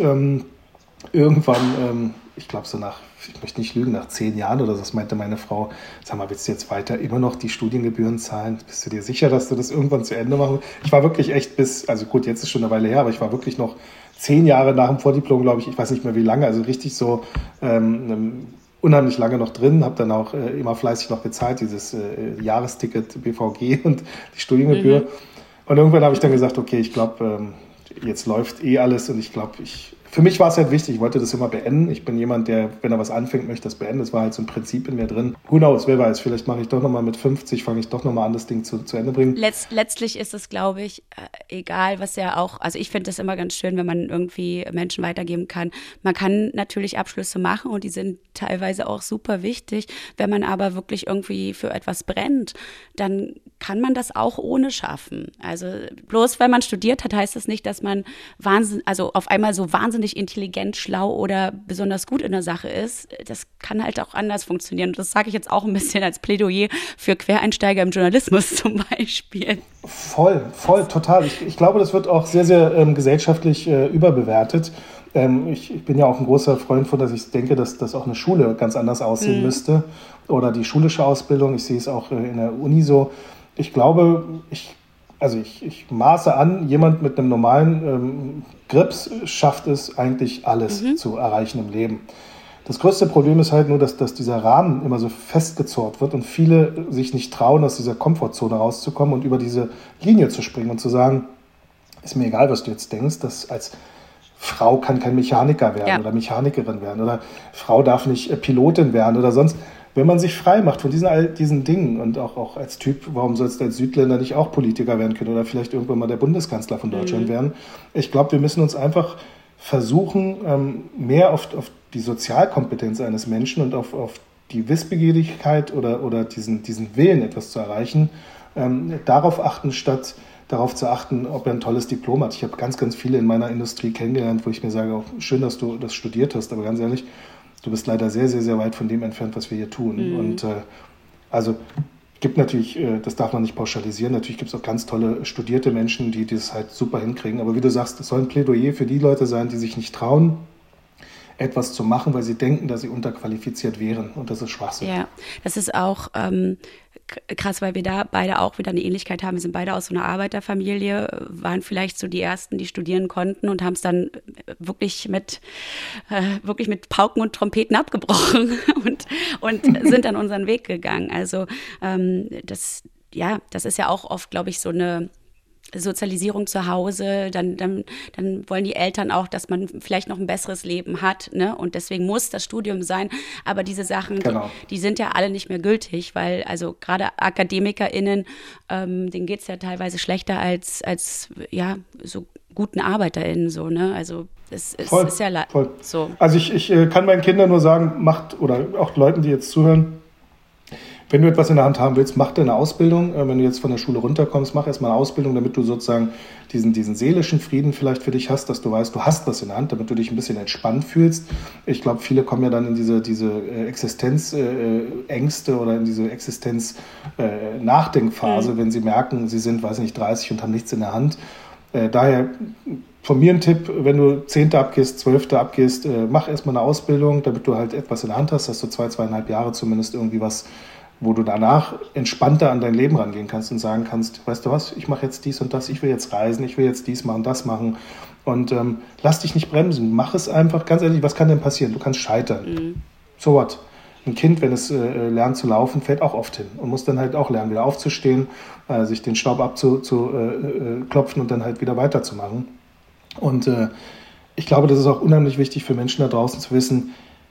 Irgendwann, ich glaube so ich möchte nicht lügen, nach 10 Jahren oder so, das meinte meine Frau, sag mal, willst du jetzt weiter immer noch die Studiengebühren zahlen? Bist du dir sicher, dass du das irgendwann zu Ende machst? Ich war wirklich echt also gut, jetzt ist schon eine Weile her, aber ich war wirklich noch 10 Jahre nach dem Vordiplom, glaube ich weiß nicht mehr wie lange, also richtig so unheimlich lange noch drin, habe dann auch immer fleißig noch bezahlt, dieses Jahresticket BVG und die Studiengebühr. Und irgendwann habe ich dann gesagt, okay, ich glaube, jetzt läuft alles und ich glaube, für mich war es halt wichtig, ich wollte das immer beenden. Ich bin jemand, der, wenn er was anfängt, möchte das beenden. Das war halt so ein Prinzip in mir drin. Who knows, wer weiß, vielleicht mache ich doch nochmal mit 50, fange ich doch nochmal an, das Ding zu Ende bringen. Letztlich ist es, glaube ich, egal, was ja auch, also ich finde das immer ganz schön, wenn man irgendwie Menschen weitergeben kann. Man kann natürlich Abschlüsse machen und die sind teilweise auch super wichtig. Wenn man aber wirklich irgendwie für etwas brennt, dann kann man das auch ohne schaffen. Also bloß weil man studiert hat, heißt das nicht, dass man auf einmal so wahnsinnig intelligent, schlau oder besonders gut in der Sache ist. Das kann halt auch anders funktionieren. Und das sage ich jetzt auch ein bisschen als Plädoyer für Quereinsteiger im Journalismus zum Beispiel. Voll, total. Ich glaube, das wird auch sehr, sehr gesellschaftlich überbewertet. Ich bin ja auch ein großer Freund von, dass ich denke, dass auch eine Schule ganz anders aussehen müsste. Oder die schulische Ausbildung. Ich sehe es auch in der Uni so. Ich glaube, ich maße an, jemand mit einem normalen Grips schafft es eigentlich alles zu erreichen im Leben. Das größte Problem ist halt nur, dass dieser Rahmen immer so festgezurrt wird und viele sich nicht trauen, aus dieser Komfortzone rauszukommen und über diese Linie zu springen und zu sagen, ist mir egal, was du jetzt denkst, dass als Frau kann kein Mechaniker werden oder Mechanikerin werden oder Frau darf nicht Pilotin werden oder sonst. Wenn man sich frei macht von diesen Dingen und auch als Typ, warum sollst du als Südländer nicht auch Politiker werden können oder vielleicht irgendwann mal der Bundeskanzler von Deutschland werden? Ich glaube, wir müssen uns einfach versuchen, mehr auf die Sozialkompetenz eines Menschen und auf die Wissbegierlichkeit oder diesen Willen, etwas zu erreichen, darauf achten, statt darauf zu achten, ob er ein tolles Diplom hat. Ich habe ganz, ganz viele in meiner Industrie kennengelernt, wo ich mir sage, auch schön, dass du das studiert hast, aber ganz ehrlich, du bist leider sehr, sehr, sehr weit von dem entfernt, was wir hier tun. Und also gibt natürlich, das darf man nicht pauschalisieren, natürlich gibt es auch ganz tolle studierte Menschen, die das halt super hinkriegen. Aber wie du sagst, es soll ein Plädoyer für die Leute sein, die sich nicht trauen, etwas zu machen, weil sie denken, dass sie unterqualifiziert wären. Und das ist Schwachsinn. Ja, das ist auch krass, weil wir da beide auch wieder eine Ähnlichkeit haben. Wir sind beide aus so einer Arbeiterfamilie, waren vielleicht so die Ersten, die studieren konnten und haben es dann wirklich mit Pauken und Trompeten abgebrochen und sind dann unseren Weg gegangen. Also das ist ja auch oft, glaube ich, so eine Sozialisierung zu Hause, dann wollen die Eltern auch, dass man vielleicht noch ein besseres Leben hat, ne? Und deswegen muss das Studium sein, aber diese Sachen, die sind ja alle nicht mehr gültig, weil also gerade AkademikerInnen, denen geht es ja teilweise schlechter als so guten ArbeiterInnen, so, ne? Also es ist ja so. Also ich kann meinen Kindern nur sagen, oder auch Leuten, die jetzt zuhören, wenn du etwas in der Hand haben willst, mach deine Ausbildung. Wenn du jetzt von der Schule runterkommst, mach erstmal eine Ausbildung, damit du sozusagen diesen seelischen Frieden vielleicht für dich hast, dass du weißt, du hast was in der Hand, damit du dich ein bisschen entspannt fühlst. Ich glaube, viele kommen ja dann in diese Existenzängste oder in diese Existenz-Nachdenkphase, wenn sie merken, sie sind, 30 und haben nichts in der Hand. Daher von mir ein Tipp, wenn du 10. abgehst, 12. abgehst, mach erstmal eine Ausbildung, damit du halt etwas in der Hand hast, dass du 2,5 Jahre zumindest irgendwie was, wo du danach entspannter an dein Leben rangehen kannst und sagen kannst, weißt du was, ich mache jetzt dies und das, ich will jetzt reisen, ich will jetzt dies machen, das machen und lass dich nicht bremsen, mach es einfach, ganz ehrlich, was kann denn passieren? Du kannst scheitern. So what? Ein Kind, wenn es lernt zu laufen, fällt auch oft hin und muss dann halt auch lernen, wieder aufzustehen, sich den Staub abzuklopfen und dann halt wieder weiterzumachen. Und ich glaube, das ist auch unheimlich wichtig für Menschen da draußen zu wissen,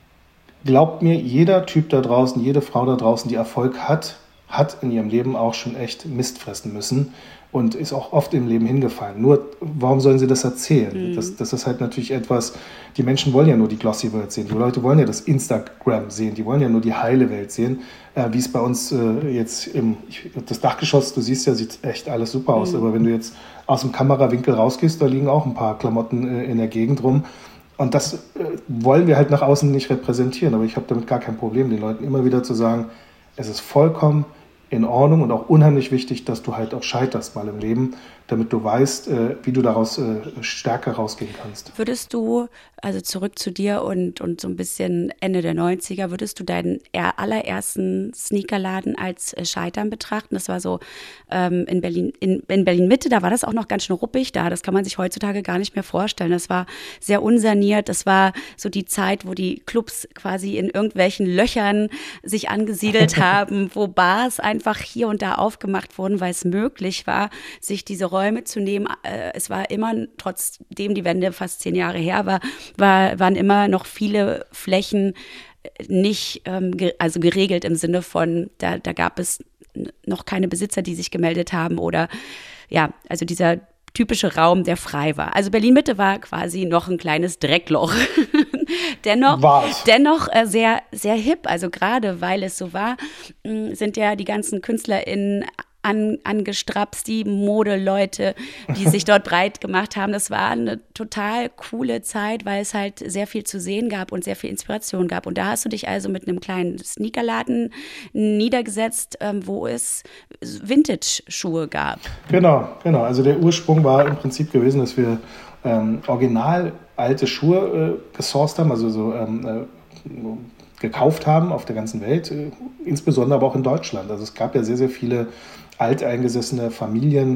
glaubt mir, jeder Typ da draußen, jede Frau da draußen, die Erfolg hat in ihrem Leben auch schon echt Mist fressen müssen und ist auch oft im Leben hingefallen. Nur, warum sollen sie das erzählen? Das ist halt natürlich etwas, die Menschen wollen ja nur die Glossy Welt sehen. Die Leute wollen ja das Instagram sehen, die wollen ja nur die heile Welt sehen. Wie es bei uns jetzt das Dachgeschoss, du siehst ja, sieht echt alles super aus. Aber wenn du jetzt aus dem Kamerawinkel rausgehst, da liegen auch ein paar Klamotten in der Gegend rum. Und das wollen wir halt nach außen nicht repräsentieren. Aber ich habe damit gar kein Problem, den Leuten immer wieder zu sagen, es ist vollkommen in Ordnung und auch unheimlich wichtig, dass du halt auch scheiterst mal im Leben, damit du weißt, wie du daraus stärker rausgehen kannst. Würdest du, also zurück zu dir und so ein bisschen Ende der 90er, würdest du deinen allerersten Sneakerladen als Scheitern betrachten? Das war so in Berlin-Mitte, da war das auch noch ganz schön ruppig da. Das kann man sich heutzutage gar nicht mehr vorstellen. Das war sehr unsaniert. Das war so die Zeit, wo die Clubs quasi in irgendwelchen Löchern sich angesiedelt haben, wo Bars einfach hier und da aufgemacht wurden, weil es möglich war, sich diese Räume zu nehmen. Es war immer, trotzdem die Wende fast 10 Jahre her war, waren immer noch viele Flächen nicht geregelt im Sinne von, da gab es noch keine Besitzer, die sich gemeldet haben oder ja, also dieser typische Raum, der frei war. Also Berlin-Mitte war quasi noch ein kleines Dreckloch. Dennoch sehr, sehr hip. Also gerade weil es so war, sind ja die ganzen KünstlerInnen angestrapst, die Modeleute, die sich dort breit gemacht haben. Das war eine total coole Zeit, weil es halt sehr viel zu sehen gab und sehr viel Inspiration gab. Und da hast du dich also mit einem kleinen Sneakerladen niedergesetzt, wo es Vintage-Schuhe gab. Genau. Also der Ursprung war im Prinzip gewesen, dass wir original alte Schuhe gesourced haben, also so gekauft haben auf der ganzen Welt, insbesondere aber auch in Deutschland. Also es gab ja sehr, sehr viele alteingesessene Familien,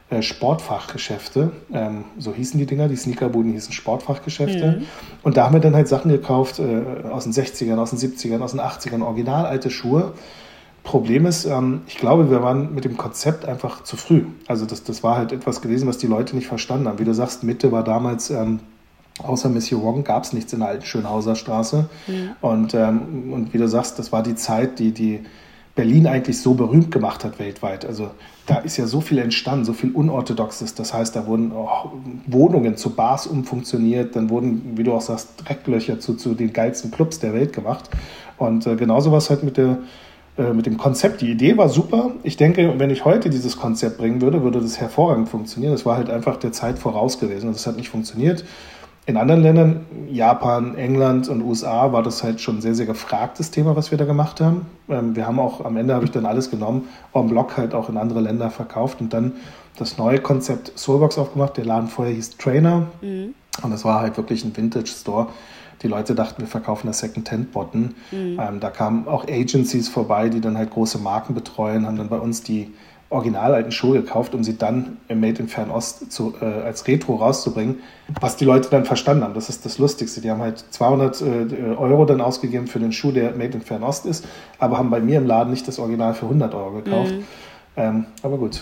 Sportfachgeschäfte, so hießen die Dinger, die Sneakerbuden hießen Sportfachgeschäfte. Und da haben wir dann halt Sachen gekauft aus den 60ern, aus den 70ern, aus den 80ern, original alte Schuhe. Problem ist, ich glaube, wir waren mit dem Konzept einfach zu früh. Also das war halt etwas gewesen, was die Leute nicht verstanden haben. Wie du sagst, Mitte war damals, außer Monsieur Wong gab es nichts in der alten Schönhauser Straße. Und wie du sagst, das war die Zeit, die Berlin eigentlich so berühmt gemacht hat weltweit. Also da ist ja so viel entstanden, so viel Unorthodoxes. Das heißt, da wurden auch Wohnungen zu Bars umfunktioniert, dann wurden, wie du auch sagst, Drecklöcher zu den geilsten Clubs der Welt gemacht. Und genauso war es halt mit dem Konzept. Die Idee war super. Ich denke, wenn ich heute dieses Konzept bringen würde, würde das hervorragend funktionieren. Das war halt einfach der Zeit voraus gewesen und das hat nicht funktioniert. In anderen Ländern, Japan, England und USA, war das halt schon ein sehr, sehr gefragtes Thema, was wir da gemacht haben. Wir haben auch, am Ende habe ich dann alles genommen, en bloc halt auch in andere Länder verkauft und dann das neue Konzept Soulbox aufgemacht. Der Laden vorher hieß Trainer und das war halt wirklich ein Vintage-Store. Die Leute dachten, wir verkaufen das Second-Hand-Botten. Da kamen auch Agencies vorbei, die dann halt große Marken betreuen, haben dann bei uns die original alten Schuhe gekauft, um sie dann im Made in Fernost als Retro rauszubringen, was die Leute dann verstanden haben. Das ist das Lustigste. Die haben halt 200 Euro dann ausgegeben für den Schuh, der Made in Fernost ist, aber haben bei mir im Laden nicht das Original für 100 Euro gekauft. Aber gut.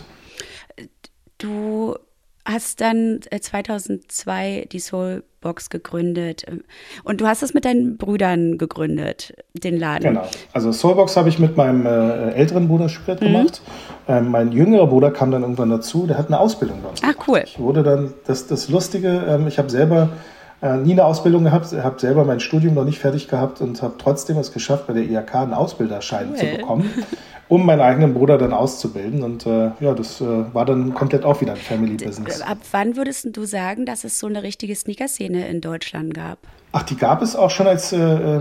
Du hast dann 2002 die Soulbox gegründet und du hast es mit deinen Brüdern gegründet, den Laden. Genau, also Soulbox habe ich mit meinem älteren Bruder Schubert gemacht. Mein jüngerer Bruder kam dann irgendwann dazu, der hat eine Ausbildung bei uns gemacht. Cool. Ich wurde dann, das Lustige, ich habe selber nie eine Ausbildung gehabt, habe selber mein Studium noch nicht fertig gehabt und habe trotzdem es geschafft, bei der IHK einen Ausbilderschein zu bekommen, um meinen eigenen Bruder dann auszubilden. Und das war dann komplett auch wieder ein Family-Business. Ab wann würdest du sagen, dass es so eine richtige Sneaker-Szene in Deutschland gab? Ach, die gab es auch schon als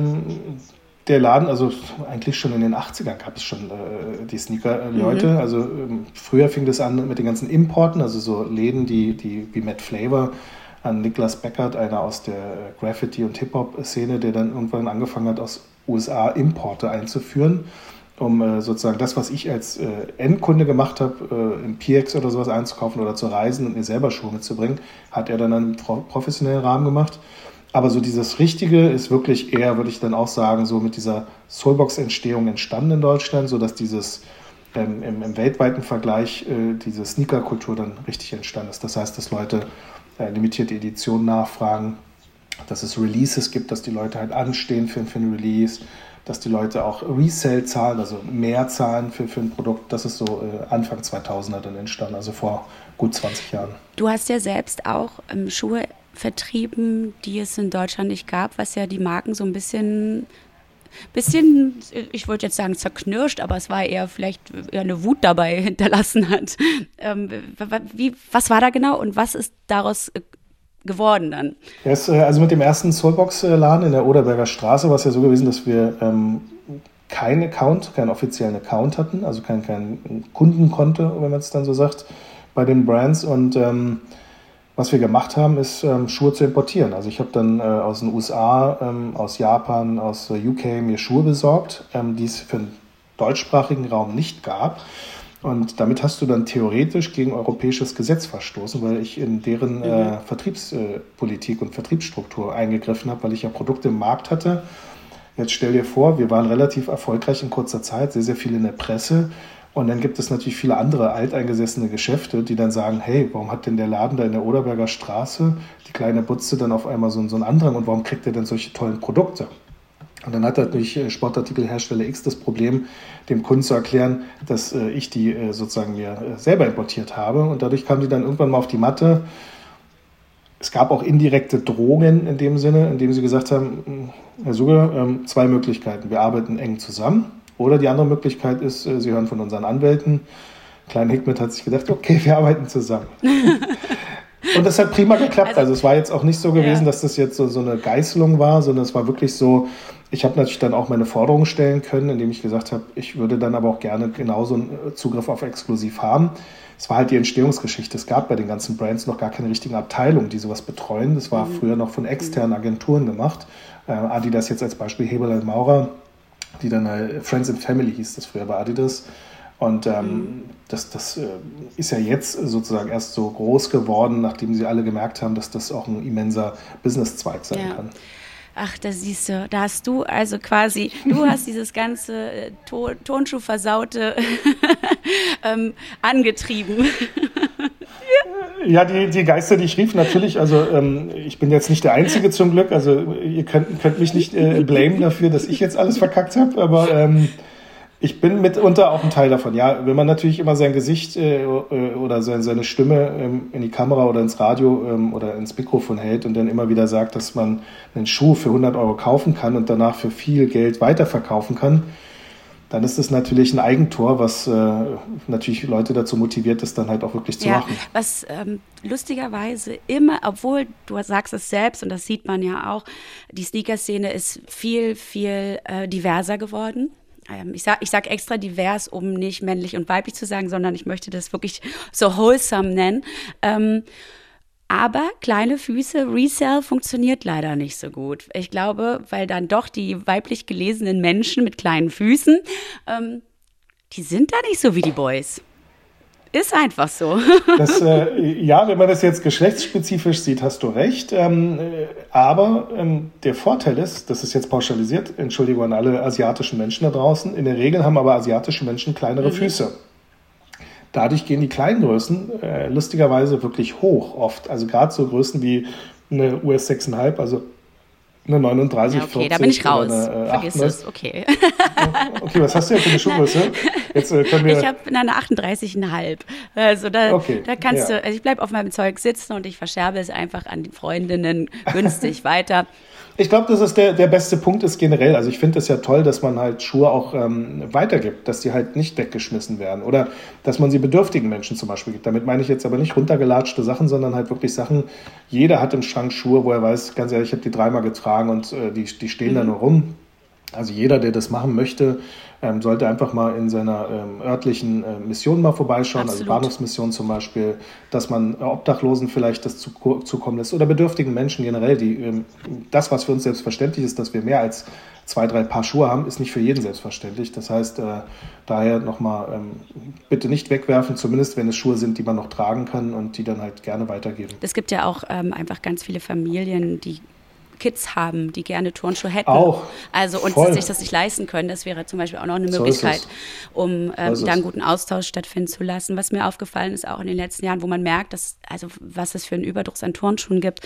der Laden, also eigentlich schon in den 80ern gab es schon die Sneaker-Leute. Also früher fing das an mit den ganzen Importen, also so Läden, die wie Matt Flavor, an Niklas Beckert, einer aus der Graffiti- und Hip-Hop-Szene, der dann irgendwann angefangen hat, aus USA Importe einzuführen, um sozusagen das, was ich als Endkunde gemacht habe, im PX oder sowas einzukaufen oder zu reisen und mir selber Schuhe mitzubringen, hat er dann einen professionellen Rahmen gemacht. Aber so dieses Richtige ist wirklich eher, würde ich dann auch sagen, so mit dieser Soulbox-Entstehung entstanden in Deutschland, sodass dieses im weltweiten Vergleich diese Sneaker-Kultur dann richtig entstanden ist. Das heißt, dass Leute limitierte Editionen nachfragen, dass es Releases gibt, dass die Leute halt anstehen für ein Release, dass die Leute auch Resale zahlen, also mehr zahlen für ein Produkt. Das ist so Anfang 2000er dann entstanden, also vor gut 20 Jahren. Du hast ja selbst auch Schuhe vertrieben, die es in Deutschland nicht gab, was ja die Marken so ein bisschen, ich wollte jetzt sagen zerknirscht, aber es war eher vielleicht eher eine Wut dabei hinterlassen hat. Was war da genau und was ist daraus geworden dann? Also mit dem ersten Soulbox-Laden in der Oderberger Straße war es ja so gewesen, dass wir keinen offiziellen Account hatten, also kein Kundenkonto, wenn man es dann so sagt, bei den Brands. Und was wir gemacht haben, ist Schuhe zu importieren. Also ich habe dann aus den USA, aus Japan, aus UK mir Schuhe besorgt, die es für den deutschsprachigen Raum nicht gab. Und damit hast du dann theoretisch gegen europäisches Gesetz verstoßen, weil ich in deren Vertriebspolitik und Vertriebsstruktur eingegriffen habe, weil ich ja Produkte im Markt hatte. Jetzt stell dir vor, wir waren relativ erfolgreich in kurzer Zeit, sehr, sehr viel in der Presse. Und dann gibt es natürlich viele andere alteingesessene Geschäfte, die dann sagen, hey, warum hat denn der Laden da in der Oderberger Straße, die kleine Butze, dann auf einmal so einen Andrang und warum kriegt er denn solche tollen Produkte? Und dann hat natürlich Sportartikelhersteller X das Problem, dem Kunden zu erklären, dass ich die sozusagen mir selber importiert habe. Und dadurch kamen die dann irgendwann mal auf die Matte. Es gab auch indirekte Drohungen in dem Sinne, indem sie gesagt haben, Herr Suger, 2 Möglichkeiten. Wir arbeiten eng zusammen. Oder die andere Möglichkeit ist, Sie hören von unseren Anwälten. Klein Hikmet hat sich gedacht, okay, wir arbeiten zusammen. Und das hat prima geklappt. Also es war jetzt auch nicht so gewesen, dass das jetzt so eine Geißelung war, sondern es war wirklich so, ich habe natürlich dann auch meine Forderungen stellen können, indem ich gesagt habe, ich würde dann aber auch gerne genauso einen Zugriff auf Exklusiv haben. Es war halt die Entstehungsgeschichte. Es gab bei den ganzen Brands noch gar keine richtigen Abteilungen, die sowas betreuen. Das war früher noch von externen Agenturen gemacht. Adidas jetzt als Beispiel, Heberlein Maurer, die dann Friends and Family hieß das früher bei Adidas. Und das ist ja jetzt sozusagen erst so groß geworden, nachdem sie alle gemerkt haben, dass das auch ein immenser Businesszweig sein kann. Ach, da siehst du, da hast du also quasi, du hast dieses ganze Turnschuh-Versaute angetrieben. Ja, die Geister, die ich rief, natürlich, also ich bin jetzt nicht der Einzige zum Glück, also ihr könnt mich nicht blamen dafür, dass ich jetzt alles verkackt habe, aber ich bin mitunter auch ein Teil davon. Ja, wenn man natürlich immer sein Gesicht oder seine Stimme in die Kamera oder ins Radio oder ins Mikrofon hält und dann immer wieder sagt, dass man einen Schuh für 100 Euro kaufen kann und danach für viel Geld weiterverkaufen kann, dann ist es natürlich ein Eigentor, was natürlich Leute dazu motiviert, das dann halt auch wirklich zu machen. Was lustigerweise immer, obwohl du sagst es selbst und das sieht man ja auch, die Sneaker-Szene ist viel, viel diverser geworden. Ich sag extra divers, um nicht männlich und weiblich zu sagen, sondern ich möchte das wirklich so wholesome nennen. Aber kleine Füße, Resell funktioniert leider nicht so gut. Ich glaube, weil dann doch die weiblich gelesenen Menschen mit kleinen Füßen, die sind da nicht so wie die Boys. Ist einfach so. Ja, wenn man das jetzt geschlechtsspezifisch sieht, hast du recht. Aber der Vorteil ist, das ist jetzt pauschalisiert, Entschuldigung an alle asiatischen Menschen da draußen, in der Regel haben aber asiatische Menschen kleinere Füße. Dadurch gehen die Kleingrößen lustigerweise wirklich hoch oft. Also gerade so Größen wie eine US 6,5, also eine 39, ja, okay, 40. Da bin ich raus. Vergiss es, okay. Okay, was hast du jetzt für eine Schuhgröße? Ich habe eine 38,5. Also da kannst du, also ich bleibe auf meinem Zeug sitzen und ich verscherbe es einfach an die Freundinnen günstig weiter. Ich glaube, das ist der beste Punkt ist generell. Also ich finde es ja toll, dass man halt Schuhe auch weitergibt, dass die halt nicht weggeschmissen werden oder dass man sie bedürftigen Menschen zum Beispiel gibt. Damit meine ich jetzt aber nicht runtergelatschte Sachen, sondern halt wirklich Sachen, jeder hat im Schrank Schuhe, wo er weiß, ganz ehrlich, ich habe die 3-mal getragen und die stehen da nur rum. Also jeder, der das machen möchte, sollte einfach mal in seiner örtlichen Mission mal vorbeischauen, Absolut. Also Bahnhofsmission zum Beispiel, dass man Obdachlosen vielleicht das zukommen lässt oder bedürftigen Menschen generell, die das, was für uns selbstverständlich ist, dass wir mehr als 2-3 Paar Schuhe haben, ist nicht für jeden selbstverständlich. Das heißt, daher nochmal bitte nicht wegwerfen, zumindest wenn es Schuhe sind, die man noch tragen kann und die dann halt gerne weitergeben. Es gibt ja auch einfach ganz viele Familien, die Kids haben, die gerne Turnschuhe hätten. Auch. Also und sich das nicht leisten können. Das wäre zum Beispiel auch noch eine Möglichkeit, um da einen guten Austausch stattfinden zu lassen. Was mir aufgefallen ist, auch in den letzten Jahren, wo man merkt, dass, also was es für einen Überdruss an Turnschuhen gibt.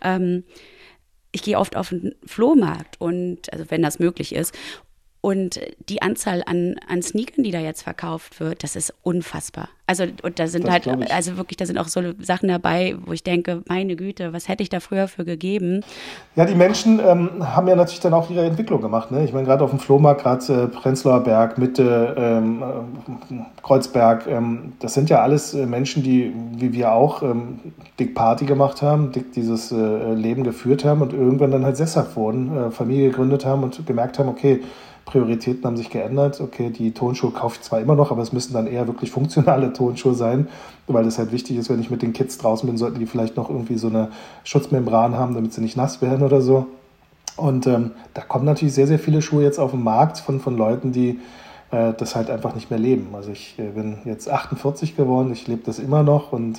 Ich gehe oft auf den Flohmarkt und, also wenn das möglich ist, und die Anzahl an Sneakern, die da jetzt verkauft wird, das ist unfassbar. Also und da sind da sind auch so Sachen dabei, wo ich denke, meine Güte, was hätte ich da früher für gegeben? Ja, die Menschen haben ja natürlich dann auch ihre Entwicklung gemacht. Ne? Ich meine, gerade auf dem Flohmarkt, gerade Prenzlauer Berg, Mitte, Kreuzberg, das sind ja alles Menschen, die, wie wir auch, dick Party gemacht haben, dick dieses Leben geführt haben und irgendwann dann halt sesshaft wurden, Familie gegründet haben und gemerkt haben, okay, Prioritäten haben sich geändert. Okay, die Turnschuhe kaufe ich zwar immer noch, aber es müssen dann eher wirklich funktionale Turnschuhe sein, weil das halt wichtig ist, wenn ich mit den Kids draußen bin, sollten die vielleicht noch irgendwie so eine Schutzmembran haben, damit sie nicht nass werden oder so. Und da kommen natürlich sehr, sehr viele Schuhe jetzt auf den Markt von Leuten, die das halt einfach nicht mehr leben. Also ich bin jetzt 48 geworden, ich lebe das immer noch und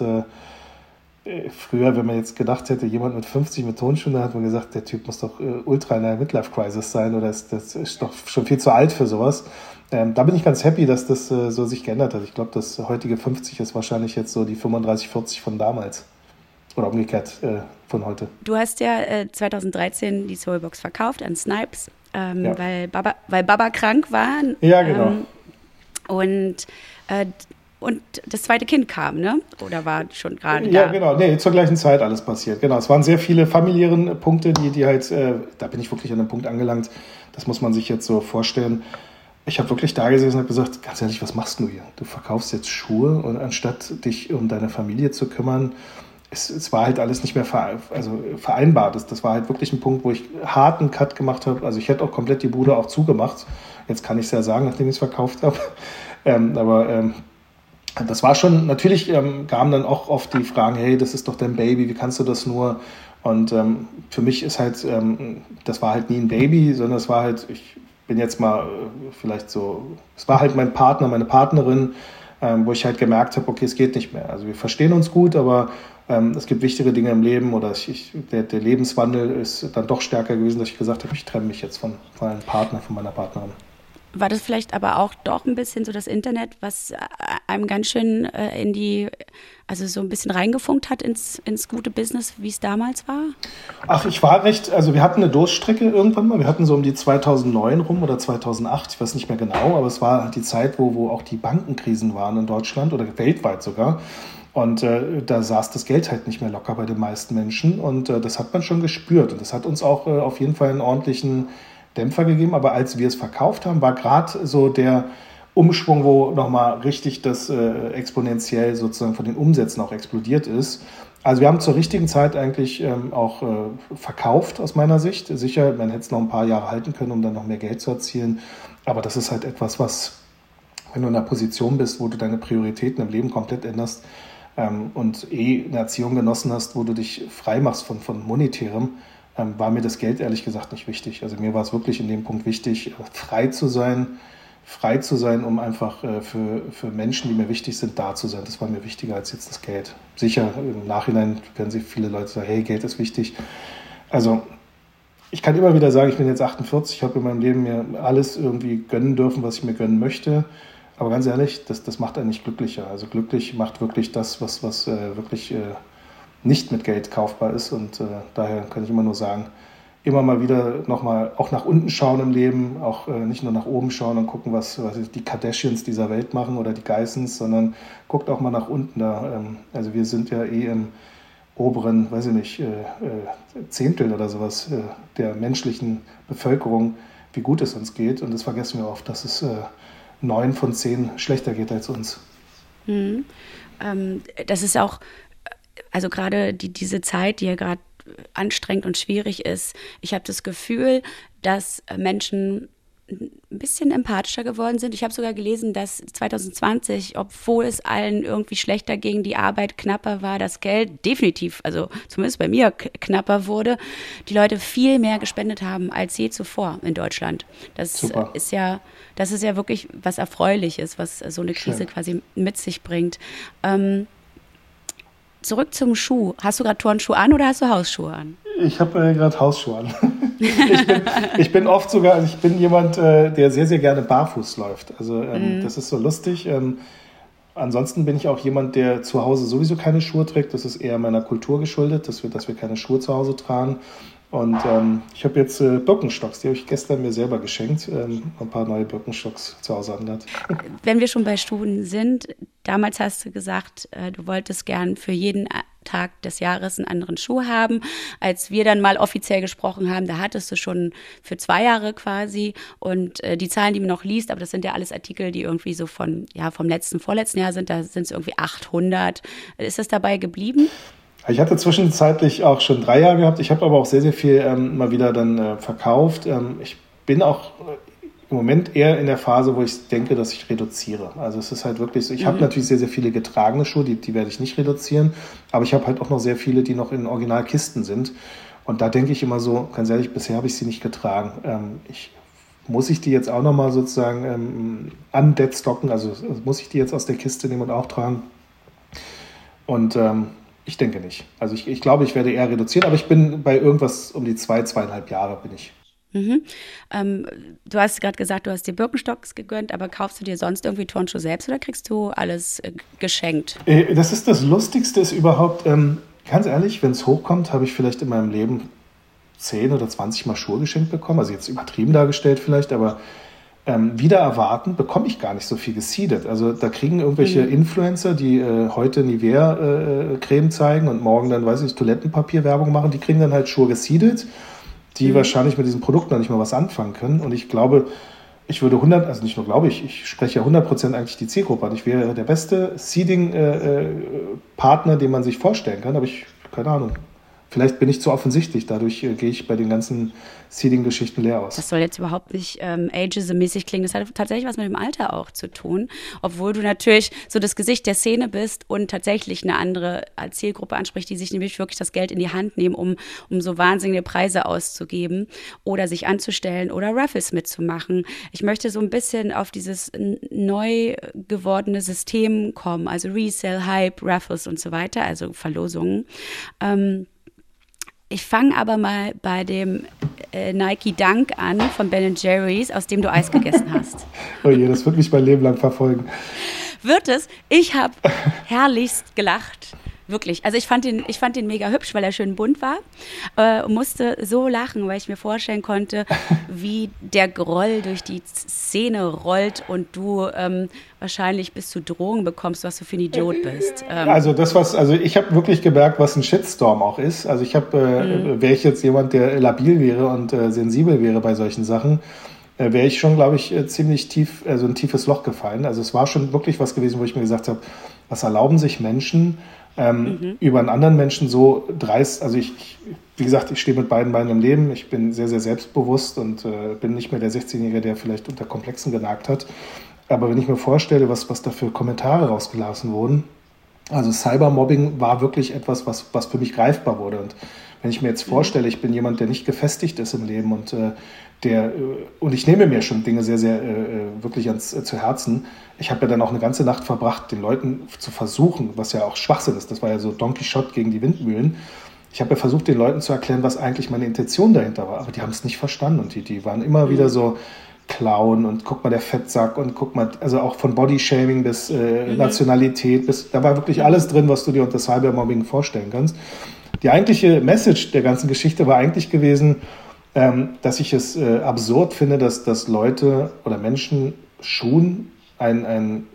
früher, wenn man jetzt gedacht hätte, jemand mit 50 mit Turnschuhen, dann hat man gesagt, der Typ muss doch ultra in einer Midlife-Crisis sein oder das ist doch schon viel zu alt für sowas. Da bin ich ganz happy, dass das so sich geändert hat. Ich glaube, das heutige 50 ist wahrscheinlich jetzt so die 35, 40 von damals. Oder umgekehrt von heute. Du hast ja 2013 die Soulbox verkauft an Snipes, weil Baba krank war. Ja, genau. Und das zweite Kind kam, ne? Oder war schon gerade da? Ja, genau. Nee, zur gleichen Zeit alles passiert. Genau. Es waren sehr viele familiären Punkte, die halt, da bin ich wirklich an einem Punkt angelangt, das muss man sich jetzt so vorstellen. Ich habe wirklich da gesessen und habe gesagt, ganz ehrlich, was machst du hier? Du verkaufst jetzt Schuhe und anstatt dich um deine Familie zu kümmern, es war halt alles nicht mehr vereinbar. Das war halt wirklich ein Punkt, wo ich harten Cut gemacht habe. Also ich hätte auch komplett die Bude auch zugemacht. Jetzt kann ich es ja sagen, nachdem ich es verkauft habe. Das war schon, natürlich kamen dann auch oft die Fragen, hey, das ist doch dein Baby, wie kannst du das nur? Und für mich ist halt, das war halt nie ein Baby, sondern es war halt, bin jetzt mal vielleicht so, es war halt mein Partner, meine Partnerin, wo ich halt gemerkt habe, okay, es geht nicht mehr. Also wir verstehen uns gut, aber es gibt wichtigere Dinge im Leben oder der Lebenswandel ist dann doch stärker gewesen, dass ich gesagt habe, ich trenne mich jetzt von meinem Partner, von meiner Partnerin. War das vielleicht aber auch doch ein bisschen so das Internet, was einem ganz schön also so ein bisschen reingefunkt hat ins gute Business, wie es damals war? Ach, also wir hatten eine Durststrecke irgendwann mal. Wir hatten so um die 2009 rum oder 2008, ich weiß nicht mehr genau, aber es war halt die Zeit, wo auch die Bankenkrisen waren in Deutschland oder weltweit sogar. Und da saß das Geld halt nicht mehr locker bei den meisten Menschen und das hat man schon gespürt. Und das hat uns auch auf jeden Fall einen ordentlichen Dämpfer gegeben, aber als wir es verkauft haben, war gerade so der Umschwung, wo nochmal richtig das exponentiell sozusagen von den Umsätzen auch explodiert ist. Also wir haben zur richtigen Zeit eigentlich auch verkauft aus meiner Sicht. Sicher, man hätte es noch ein paar Jahre halten können, um dann noch mehr Geld zu erzielen, aber das ist halt etwas, was, wenn du in einer Position bist, wo du deine Prioritäten im Leben komplett änderst und eine Erziehung genossen hast, wo du dich frei machst von Monetärem, war mir das Geld ehrlich gesagt nicht wichtig. Also mir war es wirklich in dem Punkt wichtig, frei zu sein, um einfach für Menschen, die mir wichtig sind, da zu sein. Das war mir wichtiger als jetzt das Geld. Sicher, im Nachhinein werden sich viele Leute sagen, hey, Geld ist wichtig. Also ich kann immer wieder sagen, ich bin jetzt 48, ich habe in meinem Leben mir alles irgendwie gönnen dürfen, was ich mir gönnen möchte. Aber ganz ehrlich, das macht einen nicht glücklicher. Also glücklich macht wirklich das, was wirklich nicht mit Geld kaufbar ist. Und daher kann ich immer nur sagen, immer mal wieder nochmal auch nach unten schauen im Leben, auch nicht nur nach oben schauen und gucken, was die Kardashians dieser Welt machen oder die Geissens, sondern guckt auch mal nach unten da. Also wir sind ja im oberen, weiß ich nicht, Zehntel oder sowas der menschlichen Bevölkerung, wie gut es uns geht. Und das vergessen wir oft, dass es 9 von 10 schlechter geht als uns. Das ist auch, also gerade diese Zeit, die ja gerade anstrengend und schwierig ist. Ich habe das Gefühl, dass Menschen ein bisschen empathischer geworden sind. Ich habe sogar gelesen, dass 2020, obwohl es allen irgendwie schlechter ging, die Arbeit knapper war, das Geld definitiv, also zumindest bei mir knapper wurde, die Leute viel mehr gespendet haben als je zuvor in Deutschland. Das ist ja wirklich was Erfreuliches, was so eine Krise quasi mit sich bringt. Zurück zum Schuh. Hast du gerade Turnschuhe an oder hast du Hausschuhe an? Ich habe gerade Hausschuhe an. Ich bin oft sogar, also ich bin jemand, der sehr, sehr gerne barfuß läuft. Also das ist so lustig. Ansonsten bin ich auch jemand, der zu Hause sowieso keine Schuhe trägt. Das ist eher meiner Kultur geschuldet, dass wir keine Schuhe zu Hause tragen. Und ich habe jetzt Birkenstocks, die habe ich gestern mir selber geschenkt. Ein paar neue Birkenstocks zu Hause anhat. Wenn wir schon bei Schuhen sind, damals hast du gesagt, du wolltest gern für jeden Tag des Jahres einen anderen Schuh haben. Als wir dann mal offiziell gesprochen haben, da hattest du schon für 2 Jahre quasi. Und die Zahlen, die man noch liest, aber das sind ja alles Artikel, die irgendwie so vom vorletzten Jahr sind, da sind es irgendwie 800. Ist das dabei geblieben? Ich hatte zwischenzeitlich auch schon 3 Jahre gehabt. Ich habe aber auch sehr, sehr viel mal wieder dann verkauft. Ich bin auch im Moment eher in der Phase, wo ich denke, dass ich reduziere. Also es ist halt wirklich so, ich habe natürlich sehr, sehr viele getragene Schuhe, die werde ich nicht reduzieren. Aber ich habe halt auch noch sehr viele, die noch in Originalkisten sind. Und da denke ich immer so, ganz ehrlich, bisher habe ich sie nicht getragen. Muss ich die jetzt auch nochmal sozusagen undeadstocken? Also muss ich die jetzt aus der Kiste nehmen und auch tragen? Und ich denke nicht. Also ich glaube, ich werde eher reduzieren, aber ich bin bei irgendwas um die 2,5 Jahre bin ich. Du hast gerade gesagt, du hast dir Birkenstocks gegönnt, aber kaufst du dir sonst irgendwie Turnschuhe selbst oder kriegst du alles geschenkt? Das ist das Lustigste ist überhaupt, ganz ehrlich, wenn es hochkommt, habe ich vielleicht in meinem Leben 10 oder 20 Mal Schuhe geschenkt bekommen, also jetzt übertrieben dargestellt vielleicht, aber wieder erwarten, bekomme ich gar nicht so viel geseedet. Also da kriegen irgendwelche Influencer, die heute Nivea-Creme zeigen und morgen dann, weiß ich, Toilettenpapier-Werbung machen, die kriegen dann halt Schuhe geseedet, die wahrscheinlich mit diesem Produkt noch nicht mal was anfangen können. Und ich glaube, ich würde ich spreche ja 100% eigentlich die Zielgruppe an. Ich wäre der beste Seeding-Partner, den man sich vorstellen kann, aber keine Ahnung, vielleicht bin ich zu offensichtlich. Dadurch gehe ich bei den ganzen Seeding-Geschichten leer aus. Das soll jetzt überhaupt nicht ageism-mäßig klingen. Das hat tatsächlich was mit dem Alter auch zu tun. Obwohl du natürlich so das Gesicht der Szene bist und tatsächlich eine andere Zielgruppe anspricht, die sich nämlich wirklich das Geld in die Hand nehmen, um so wahnsinnige Preise auszugeben oder sich anzustellen oder Raffles mitzumachen. Ich möchte so ein bisschen auf dieses neu gewordene System kommen, also Resale, Hype, Raffles und so weiter, also Verlosungen. Ich fange aber mal bei dem Nike Dunk an von Ben & Jerry's, aus dem du Eis gegessen hast. Oh je, das wird mich mein Leben lang verfolgen. Wird es? Ich habe herrlichst gelacht. Wirklich. Also ich fand den mega hübsch, weil er schön bunt war. Und musste so lachen, weil ich mir vorstellen konnte, wie der Groll durch die Szene rollt und du wahrscheinlich bis zu Drohungen bekommst, was du für ein Idiot bist. Also ich habe wirklich gemerkt, was ein Shitstorm auch ist. Also wäre ich jetzt jemand, der labil wäre und sensibel wäre bei solchen Sachen, wäre ich schon, glaube ich, ziemlich tief, also ein tiefes Loch gefallen. Also es war schon wirklich was gewesen, wo ich mir gesagt habe, was erlauben sich Menschen, über einen anderen Menschen so dreist, also wie gesagt, ich stehe mit beiden Beinen im Leben, ich bin sehr, sehr selbstbewusst und bin nicht mehr der 16-Jährige, der vielleicht unter Komplexen genagt hat. Aber wenn ich mir vorstelle, was da für Kommentare rausgelassen wurden, also Cybermobbing war wirklich etwas, was für mich greifbar wurde. Und wenn ich mir jetzt vorstelle, ich bin jemand, der nicht gefestigt ist im Leben und ich nehme mir schon Dinge sehr, sehr wirklich zu Herzen. Ich habe ja dann auch eine ganze Nacht verbracht, den Leuten zu versuchen, was ja auch Schwachsinn ist, das war ja so Don Quixote gegen die Windmühlen. Ich habe ja versucht, den Leuten zu erklären, was eigentlich meine Intention dahinter war, aber die haben es nicht verstanden und die waren immer wieder so Clown und guck mal der Fettsack und guck mal, also auch von Bodyshaming bis Nationalität, da war wirklich alles drin, was du dir unter Cybermobbing vorstellen kannst. Die eigentliche Message der ganzen Geschichte war eigentlich gewesen, dass ich es absurd finde, dass Leute oder Menschen Schuhen einen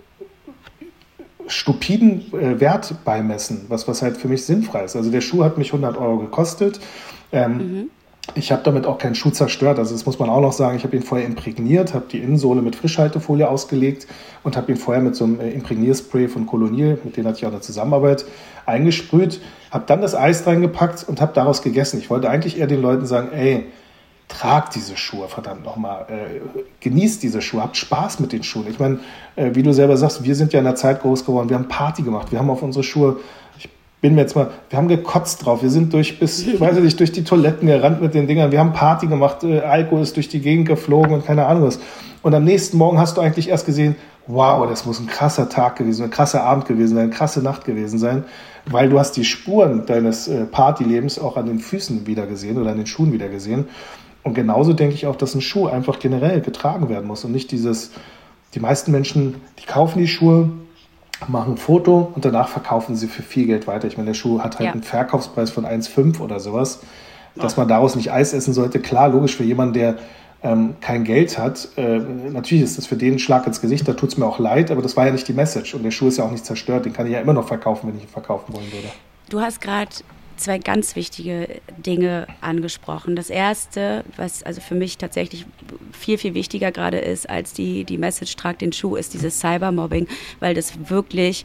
stupiden Wert beimessen, was halt für mich sinnfrei ist. Also der Schuh hat mich 100 € gekostet. Ich habe damit auch keinen Schuh zerstört, also das muss man auch noch sagen. Ich habe ihn vorher imprägniert, habe die Innensohle mit Frischhaltefolie ausgelegt und habe ihn vorher mit so einem Imprägnierspray von Colonial, mit dem hatte ich auch eine Zusammenarbeit, eingesprüht, habe dann das Eis reingepackt und habe daraus gegessen. Ich wollte eigentlich eher den Leuten sagen, ey, tragt diese Schuhe, verdammt nochmal, genießt diese Schuhe, habt Spaß mit den Schuhen. Ich meine, wie du selber sagst, wir sind ja in der Zeit groß geworden, wir haben Party gemacht, wir haben auf unsere Schuhe, wir haben gekotzt drauf, wir sind durch die Toiletten gerannt mit den Dingern, wir haben Party gemacht, Alkohol ist durch die Gegend geflogen und keine Ahnung was. Und am nächsten Morgen hast du eigentlich erst gesehen, wow, das muss ein krasser Tag gewesen sein, ein krasser Abend gewesen sein, eine krasse Nacht gewesen sein, weil du hast die Spuren deines Partylebens auch an den Füßen wieder gesehen oder an den Schuhen wieder gesehen. Und genauso denke ich auch, dass ein Schuh einfach generell getragen werden muss und nicht die meisten Menschen, die kaufen die Schuhe, machen ein Foto und danach verkaufen sie für viel Geld weiter. Ich meine, der Schuh hat halt einen Verkaufspreis von 1,5 oder sowas. Dass man daraus nicht Eis essen sollte, klar, logisch für jemanden, der kein Geld hat. Natürlich ist das für den ein Schlag ins Gesicht, da tut es mir auch leid, aber das war ja nicht die Message. Und der Schuh ist ja auch nicht zerstört, den kann ich ja immer noch verkaufen, wenn ich ihn verkaufen wollen würde. Du hast gerade 2 ganz wichtige Dinge angesprochen. Das erste, was also für mich tatsächlich viel, viel wichtiger gerade ist, als die Message tragt den Schuh, ist dieses Cybermobbing, weil das wirklich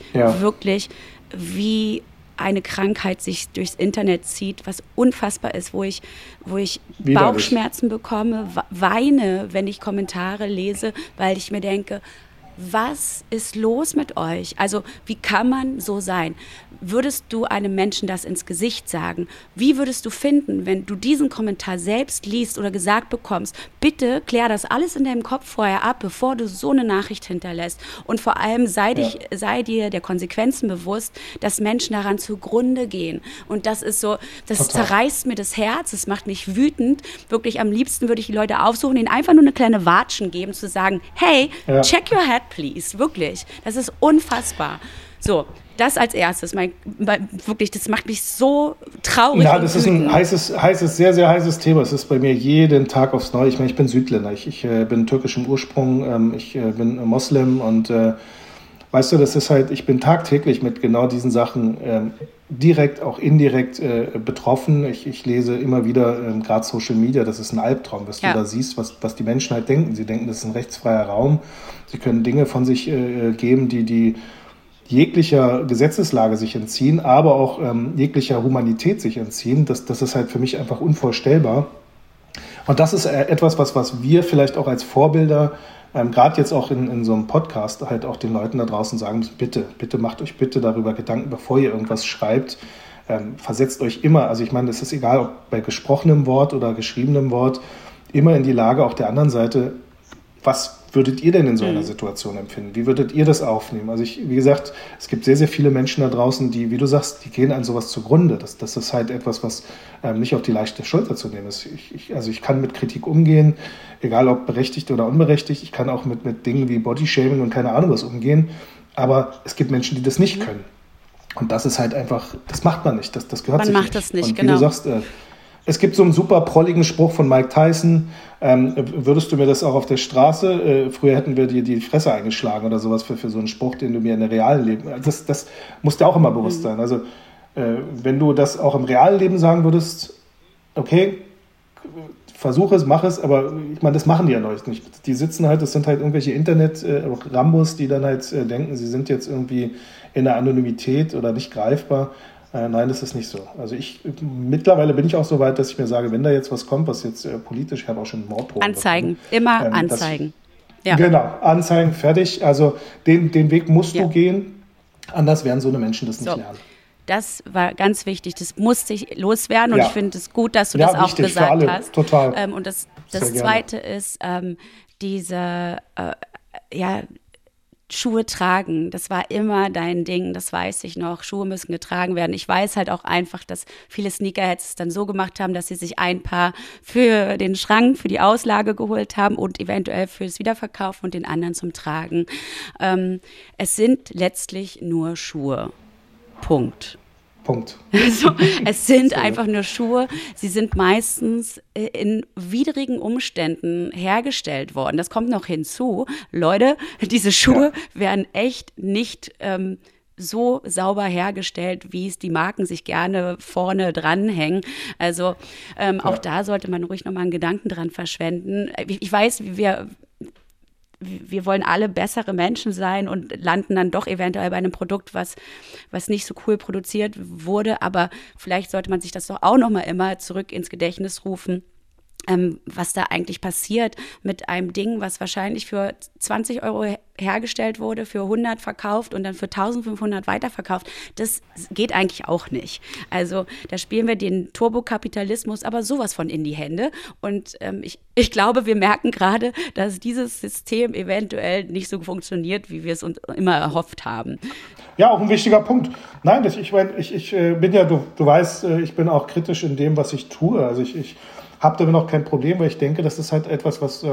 wie eine Krankheit sich durchs Internet zieht, was unfassbar ist, wo ich Bauchschmerzen bekomme, weine, wenn ich Kommentare lese, weil ich mir denke, was ist los mit euch? Also wie kann man so sein? Würdest du einem Menschen das ins Gesicht sagen? Wie würdest du finden, wenn du diesen Kommentar selbst liest oder gesagt bekommst, bitte klär das alles in deinem Kopf vorher ab, bevor du so eine Nachricht hinterlässt. Und vor allem sei dir der Konsequenzen bewusst, dass Menschen daran zugrunde gehen. Und das ist so, das zerreißt mir das Herz, das macht mich wütend. Wirklich am liebsten würde ich die Leute aufsuchen, ihnen einfach nur eine kleine Watschen geben, zu sagen, hey, check your head, please. Wirklich. Das ist unfassbar. So, das als erstes. Wirklich, das macht mich so traurig. Ja, das ist ein heißes, sehr, sehr heißes Thema. Es ist bei mir jeden Tag aufs Neue. Ich meine, ich bin Südländer. Ich bin türkischem Ursprung. Ich bin Moslem. Und weißt du, das ist halt, ich bin tagtäglich mit genau diesen Sachen direkt, auch indirekt betroffen. Ich lese immer wieder, gerade Social Media, das ist ein Albtraum, was du da siehst, was die Menschen halt denken. Sie denken, das ist ein rechtsfreier Raum. Sie können Dinge von sich geben, die jeglicher Gesetzeslage sich entziehen, aber auch jeglicher Humanität sich entziehen. Das ist halt für mich einfach unvorstellbar. Und das ist etwas, was wir vielleicht auch als Vorbilder, gerade jetzt auch in so einem Podcast, halt auch den Leuten da draußen sagen müssen, bitte macht euch bitte darüber Gedanken, bevor ihr irgendwas schreibt. Versetzt euch immer, also ich meine, es ist egal, ob bei gesprochenem Wort oder geschriebenem Wort, immer in die Lage auch der anderen Seite, was würdet ihr denn in so einer Situation empfinden? Wie würdet ihr das aufnehmen? Also wie gesagt, es gibt sehr, sehr viele Menschen da draußen, die, wie du sagst, die gehen an sowas zugrunde. Das ist halt etwas, was nicht auf die leichte Schulter zu nehmen ist. Ich kann mit Kritik umgehen, egal ob berechtigt oder unberechtigt. Ich kann auch mit Dingen wie Bodyshaming und keine Ahnung was umgehen. Aber es gibt Menschen, die das nicht können. Und das ist halt einfach, das macht man nicht. Das gehört sich nicht. Man macht das nicht, und genau. Wie du sagst, es gibt so einen super prolligen Spruch von Mike Tyson. Würdest du mir das auch auf der Straße, früher hätten wir dir die Fresse eingeschlagen oder sowas für so einen Spruch, den du mir in der realen Leben, das muss dir auch immer bewusst sein. Also wenn du das auch im realen Leben sagen würdest, okay, versuche es, mach es, aber ich meine, das machen die ja Leute nicht. Die sitzen halt, das sind halt irgendwelche Internet-Rambos, die dann halt denken, sie sind jetzt irgendwie in der Anonymität oder nicht greifbar. Nein, das ist nicht so. Also mittlerweile bin ich auch so weit, dass ich mir sage, wenn da jetzt was kommt, was jetzt politisch, ich habe auch schon Morddrohungen Anzeigen, immer anzeigen. Ja. Genau, anzeigen, fertig. Also den Weg musst du gehen, anders werden so eine Menschen das nicht lernen. Das war ganz wichtig, das musste ich loswerden und ich finde es gut, dass du das auch wichtig, gesagt für alle. hast. Total. Und das Zweite ist, diese Schuhe tragen, das war immer dein Ding, das weiß ich noch. Schuhe müssen getragen werden. Ich weiß halt auch einfach, dass viele Sneakerheads es dann so gemacht haben, dass sie sich ein Paar für den Schrank, für die Auslage geholt haben und eventuell fürs Wiederverkaufen und den anderen zum Tragen. Es sind letztlich nur Schuhe. Punkt. Also, es sind einfach nur Schuhe. Sie sind meistens in widrigen Umständen hergestellt worden. Das kommt noch hinzu. Leute, diese Schuhe werden echt nicht so sauber hergestellt, wie es die Marken sich gerne vorne dranhängen. Also auch da sollte man ruhig nochmal einen Gedanken dran verschwenden. Ich weiß, wir wollen alle bessere Menschen sein und landen dann doch eventuell bei einem Produkt, was nicht so cool produziert wurde. Aber vielleicht sollte man sich das doch auch noch mal immer zurück ins Gedächtnis rufen, was da eigentlich passiert mit einem Ding, was wahrscheinlich für 20 € hergestellt wurde, für 100 verkauft und dann für 1500 weiterverkauft. Das geht eigentlich auch nicht. Also da spielen wir den Turbokapitalismus aber sowas von in die Hände. Und ich glaube, wir merken gerade, dass dieses System eventuell nicht so funktioniert, wie wir es uns immer erhofft haben. Ja, auch ein wichtiger Punkt. Nein, ich bin ja, du weißt, ich bin auch kritisch in dem, was ich tue. Also ich habe damit auch kein Problem, weil ich denke, das ist halt etwas, was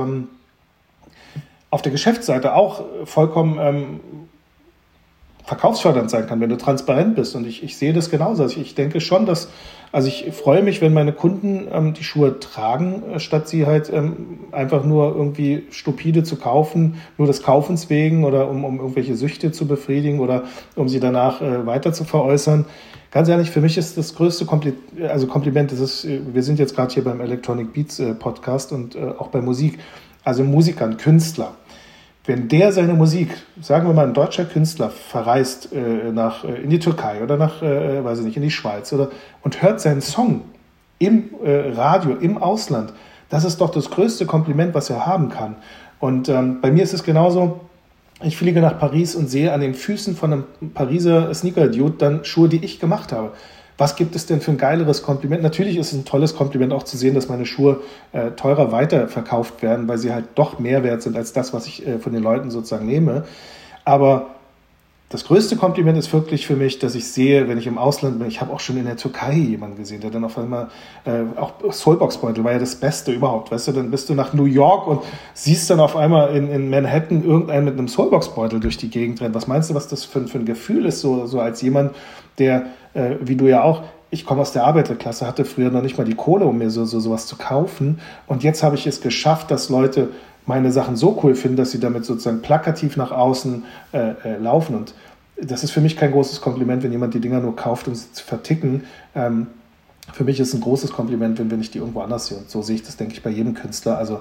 auf der Geschäftsseite auch vollkommen verkaufsfördernd sein kann, wenn du transparent bist. Und ich sehe das genauso. Also ich denke schon, ich freue mich, wenn meine Kunden die Schuhe tragen, statt sie halt einfach nur irgendwie stupide zu kaufen, nur des Kaufens wegen oder um irgendwelche Süchte zu befriedigen oder um sie danach weiter zu veräußern. Ganz ehrlich, für mich ist das größte Kompliment, wir sind jetzt gerade hier beim Electronic Beats Podcast und auch bei Musik, also Musikern, Künstler. Wenn der seine Musik, sagen wir mal ein deutscher Künstler, verreist in die Türkei oder in die Schweiz und hört seinen Song im Radio, im Ausland, das ist doch das größte Kompliment, was er haben kann. Und bei mir ist es genauso. Ich fliege nach Paris und sehe an den Füßen von einem Pariser Sneaker-Dude dann Schuhe, die ich gemacht habe. Was gibt es denn für ein geileres Kompliment? Natürlich ist es ein tolles Kompliment auch zu sehen, dass meine Schuhe teurer weiterverkauft werden, weil sie halt doch mehr wert sind als das, was ich von den Leuten sozusagen nehme. Aber das größte Kompliment ist wirklich für mich, dass ich sehe, wenn ich im Ausland bin, ich habe auch schon in der Türkei jemanden gesehen, der dann auf einmal, auch Soulbox-Beutel war ja das Beste überhaupt, weißt du, dann bist du nach New York und siehst dann auf einmal in Manhattan irgendeinen mit einem Soulbox-Beutel durch die Gegend rennen. Was meinst du, was das für ein Gefühl ist, so als jemand, der, wie du ja auch, ich komme aus der Arbeiterklasse, hatte früher noch nicht mal die Kohle, um mir sowas zu kaufen und jetzt habe ich es geschafft, dass Leute meine Sachen so cool finden, dass sie damit sozusagen plakativ nach außen laufen. Und das ist für mich kein großes Kompliment, wenn jemand die Dinger nur kauft, um sie zu verticken. Für mich ist es ein großes Kompliment, wenn ich die irgendwo anders sehe. Und so sehe ich das, denke ich, bei jedem Künstler. Also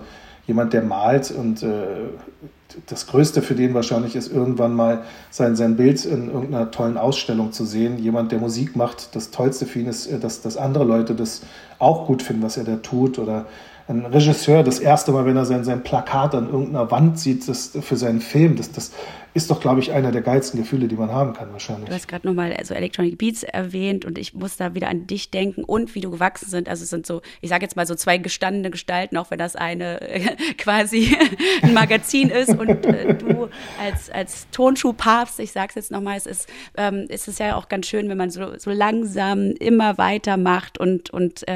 jemand, der malt und das Größte für den wahrscheinlich ist, irgendwann mal sein Bild in irgendeiner tollen Ausstellung zu sehen. Jemand, der Musik macht, das Tollste für ihn ist, dass andere Leute das auch gut finden, was er da tut. Oder ein Regisseur, das erste Mal, wenn er sein Plakat an irgendeiner Wand sieht, das für seinen Film, das ist doch, glaube ich, einer der geilsten Gefühle, die man haben kann wahrscheinlich. Du hast gerade nochmal Electronic Beats erwähnt und ich muss da wieder an dich denken und wie du gewachsen sind. Also es sind so, ich sage jetzt mal so zwei gestandene Gestalten, auch wenn das eine quasi ein Magazin ist und du als Tonschuhpapst, ich sage es jetzt nochmal, es ist ja auch ganz schön, wenn man so langsam immer weitermacht und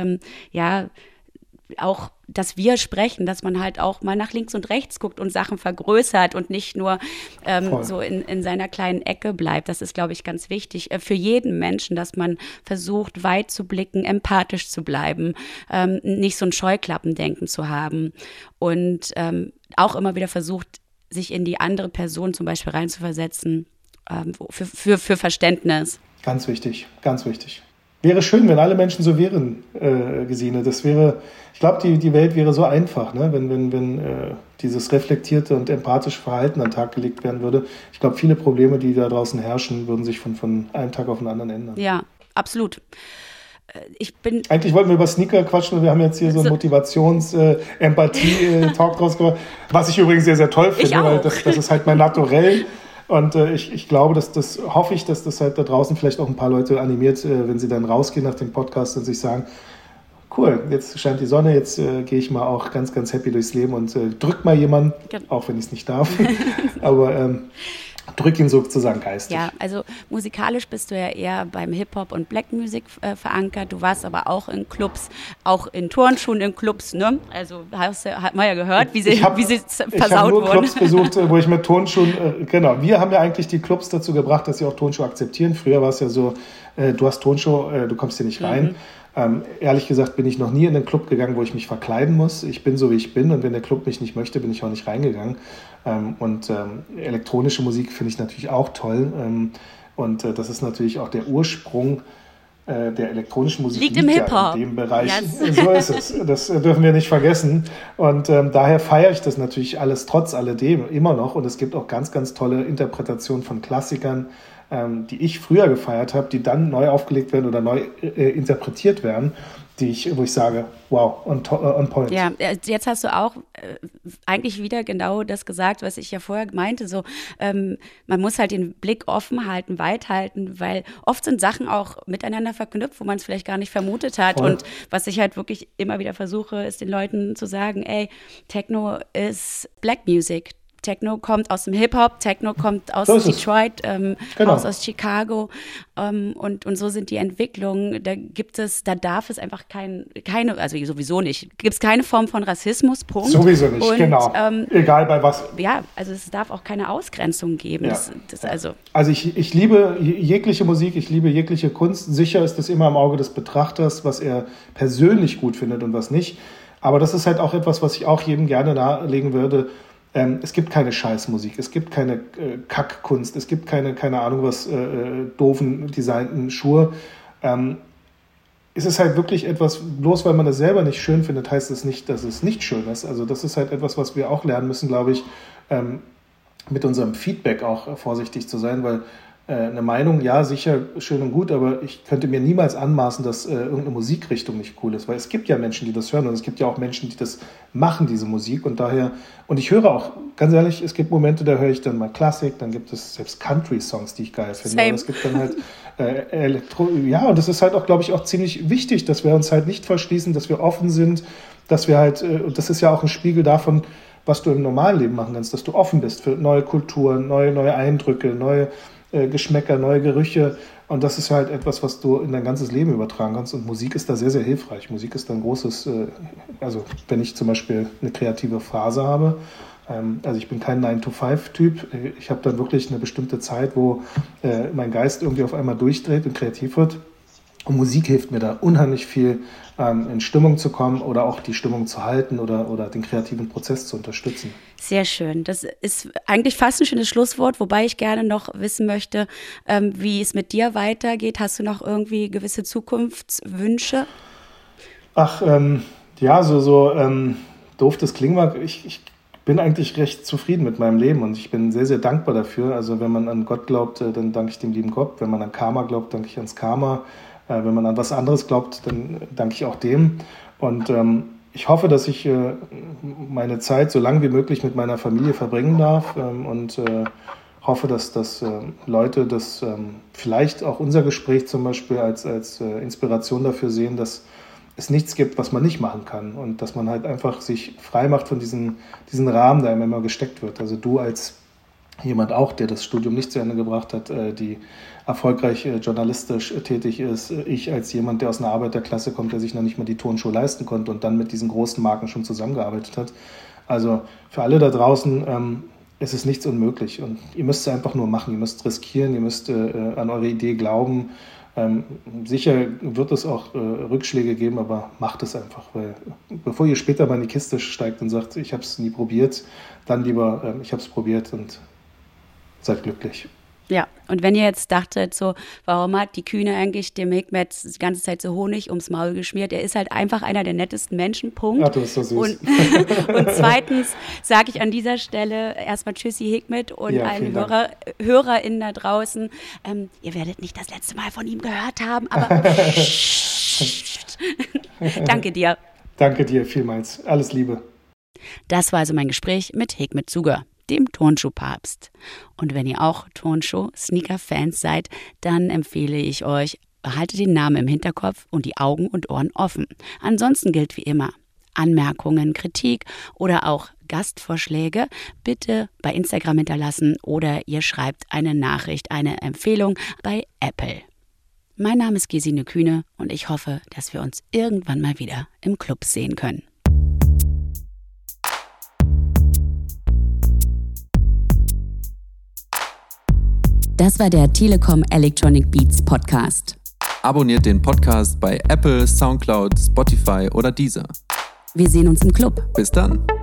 auch, dass wir sprechen, dass man halt auch mal nach links und rechts guckt und Sachen vergrößert und nicht nur so in seiner kleinen Ecke bleibt. Das ist, glaube ich, ganz wichtig für jeden Menschen, dass man versucht, weit zu blicken, empathisch zu bleiben, nicht so ein Scheuklappendenken zu haben und auch immer wieder versucht, sich in die andere Person zum Beispiel reinzuversetzen, für Verständnis. Ganz wichtig, ganz wichtig. Wäre schön, wenn alle Menschen so wären, Gesine. Das wäre, ich glaube, die Welt wäre so einfach, ne? Wenn dieses reflektierte und empathische Verhalten an den Tag gelegt werden würde. Ich glaube, viele Probleme, die da draußen herrschen, würden sich von einem Tag auf den anderen ändern. Ja, absolut. Eigentlich wollten wir über Sneaker quatschen und wir haben jetzt hier so einen Motivations-Empathie-Talk draus gemacht, was ich übrigens sehr, sehr toll finde, weil das ist halt mein Naturell. Und ich glaube, dass das halt da draußen vielleicht auch ein paar Leute animiert, wenn sie dann rausgehen nach dem Podcast und sich sagen, cool, jetzt scheint die Sonne, jetzt gehe ich mal auch ganz, ganz happy durchs Leben und drück mal jemanden, auch wenn ich es nicht darf, aber drück ihn sozusagen geistig. Ja, also musikalisch bist du ja eher beim Hip-Hop und Black Music verankert. Du warst aber auch in Clubs, auch in Turnschuhen in Clubs, ne? Also hat man ja gehört, wie sie versaut wurden. Ich habe nur Clubs besucht, wo ich mit Turnschuhen, genau. Wir haben ja eigentlich die Clubs dazu gebracht, dass sie auch Turnschuhe akzeptieren. Früher war es ja so, du hast Turnschuhe, du kommst hier nicht rein. Ehrlich gesagt bin ich noch nie in einen Club gegangen, wo ich mich verkleiden muss. Ich bin so, wie ich bin und wenn der Club mich nicht möchte, bin ich auch nicht reingegangen. Elektronische Musik finde ich natürlich auch toll. Das ist natürlich auch der Ursprung der elektronischen Musik. Liegt im Hip-Hop. In dem Bereich. Yes. So ist es. Das dürfen wir nicht vergessen. Und daher feiere ich das natürlich alles trotz alledem immer noch. Und es gibt auch ganz, ganz tolle Interpretationen von Klassikern, die ich früher gefeiert habe, die dann neu aufgelegt werden oder neu interpretiert werden, wo ich sage, wow, on point. Ja, jetzt hast du auch eigentlich wieder genau das gesagt, was ich ja vorher meinte, so man muss halt den Blick offen halten, weit halten, weil oft sind Sachen auch miteinander verknüpft, wo man es vielleicht gar nicht vermutet hat. Voll. Und was ich halt wirklich immer wieder versuche, ist den Leuten zu sagen, ey, Techno ist Black Music. Techno kommt aus dem Hip-Hop, Techno kommt aus Detroit, aus Chicago und so sind die Entwicklungen. Da darf es einfach keine, also sowieso nicht, gibt es keine Form von Rassismus, Punkt. Sowieso nicht, und, genau. Egal bei was. Ja, also es darf auch keine Ausgrenzung geben. Ja. Also ich liebe jegliche Musik, ich liebe jegliche Kunst. Sicher ist das immer im Auge des Betrachters, was er persönlich gut findet und was nicht. Aber das ist halt auch etwas, was ich auch jedem gerne nahelegen würde. Es gibt keine Scheißmusik, es gibt keine Kackkunst, es gibt keine Ahnung was, doofen designten Schuhe. Es ist halt wirklich etwas, bloß weil man das selber nicht schön findet, heißt es nicht, dass es nicht schön ist. Also das ist halt etwas, was wir auch lernen müssen, glaube ich, mit unserem Feedback auch vorsichtig zu sein, weil eine Meinung, ja, sicher, schön und gut, aber ich könnte mir niemals anmaßen, dass irgendeine Musikrichtung nicht cool ist, weil es gibt ja Menschen, die das hören und es gibt ja auch Menschen, die das machen, diese Musik und ich höre auch, ganz ehrlich, es gibt Momente, da höre ich dann mal Klassik, dann gibt es selbst Country-Songs, die ich geil finde, aber es gibt dann halt und das ist halt auch, glaube ich, auch ziemlich wichtig, dass wir uns halt nicht verschließen, dass wir offen sind, dass wir halt, und das ist ja auch ein Spiegel davon, was du im normalen Leben machen kannst, dass du offen bist für neue Kulturen, neue Eindrücke, neue Geschmäcker, neue Gerüche und das ist halt etwas, was du in dein ganzes Leben übertragen kannst und Musik ist da sehr, sehr hilfreich. Musik ist da ein großes, also wenn ich zum Beispiel eine kreative Phase habe, also ich bin kein 9-to-5-Typ, ich habe dann wirklich eine bestimmte Zeit, wo mein Geist irgendwie auf einmal durchdreht und kreativ wird und Musik hilft mir da unheimlich viel, in Stimmung zu kommen oder auch die Stimmung zu halten oder den kreativen Prozess zu unterstützen. Sehr schön. Das ist eigentlich fast ein schönes Schlusswort, wobei ich gerne noch wissen möchte, wie es mit dir weitergeht. Hast du noch irgendwie gewisse Zukunftswünsche? Ach, doof das klingen mag, ich bin eigentlich recht zufrieden mit meinem Leben und ich bin sehr, sehr dankbar dafür. Also wenn man an Gott glaubt, dann danke ich dem lieben Gott. Wenn man an Karma glaubt, danke ich ans Karma. Wenn man an was anderes glaubt, dann danke ich auch dem. Und ich hoffe, dass ich meine Zeit so lange wie möglich mit meiner Familie verbringen darf und hoffe, dass Leute das vielleicht auch unser Gespräch zum Beispiel als Inspiration dafür sehen, dass es nichts gibt, was man nicht machen kann und dass man halt einfach sich frei macht von diesen Rahmen, der einem immer gesteckt wird. Also du als jemand auch, der das Studium nicht zu Ende gebracht hat, die erfolgreich journalistisch tätig ist, ich als jemand, der aus einer Arbeiterklasse kommt, der sich noch nicht mal die Turnschuhe leisten konnte und dann mit diesen großen Marken schon zusammengearbeitet hat. Also für alle da draußen es ist nichts unmöglich und ihr müsst es einfach nur machen, ihr müsst riskieren, ihr müsst an eure Idee glauben. Sicher wird es auch Rückschläge geben, aber macht es einfach, weil bevor ihr später mal in die Kiste steigt und sagt, ich habe es nie probiert, dann lieber, ich habe es probiert und seid glücklich. Ja, und wenn ihr jetzt dachtet, so, warum hat die Kühne eigentlich dem Hikmet die ganze Zeit so Honig ums Maul geschmiert? Er ist halt einfach einer der nettesten Menschen, Punkt. Ach, du bist so süß. Und zweitens sage ich an dieser Stelle erstmal Tschüssi Hikmet und allen HörerInnen da draußen. Ihr werdet nicht das letzte Mal von ihm gehört haben, aber danke dir. Danke dir vielmals. Alles Liebe. Das war also mein Gespräch mit Hikmet Zuger, dem Turnschuhpapst. Und wenn ihr auch Turnschuh-Sneaker-Fans seid, dann empfehle ich euch, behaltet den Namen im Hinterkopf und die Augen und Ohren offen. Ansonsten gilt wie immer, Anmerkungen, Kritik oder auch Gastvorschläge bitte bei Instagram hinterlassen oder ihr schreibt eine Nachricht, eine Empfehlung bei Apple. Mein Name ist Gesine Kühne und ich hoffe, dass wir uns irgendwann mal wieder im Club sehen können. Das war der Telekom Electronic Beats Podcast. Abonniert den Podcast bei Apple, Soundcloud, Spotify oder Deezer. Wir sehen uns im Club. Bis dann.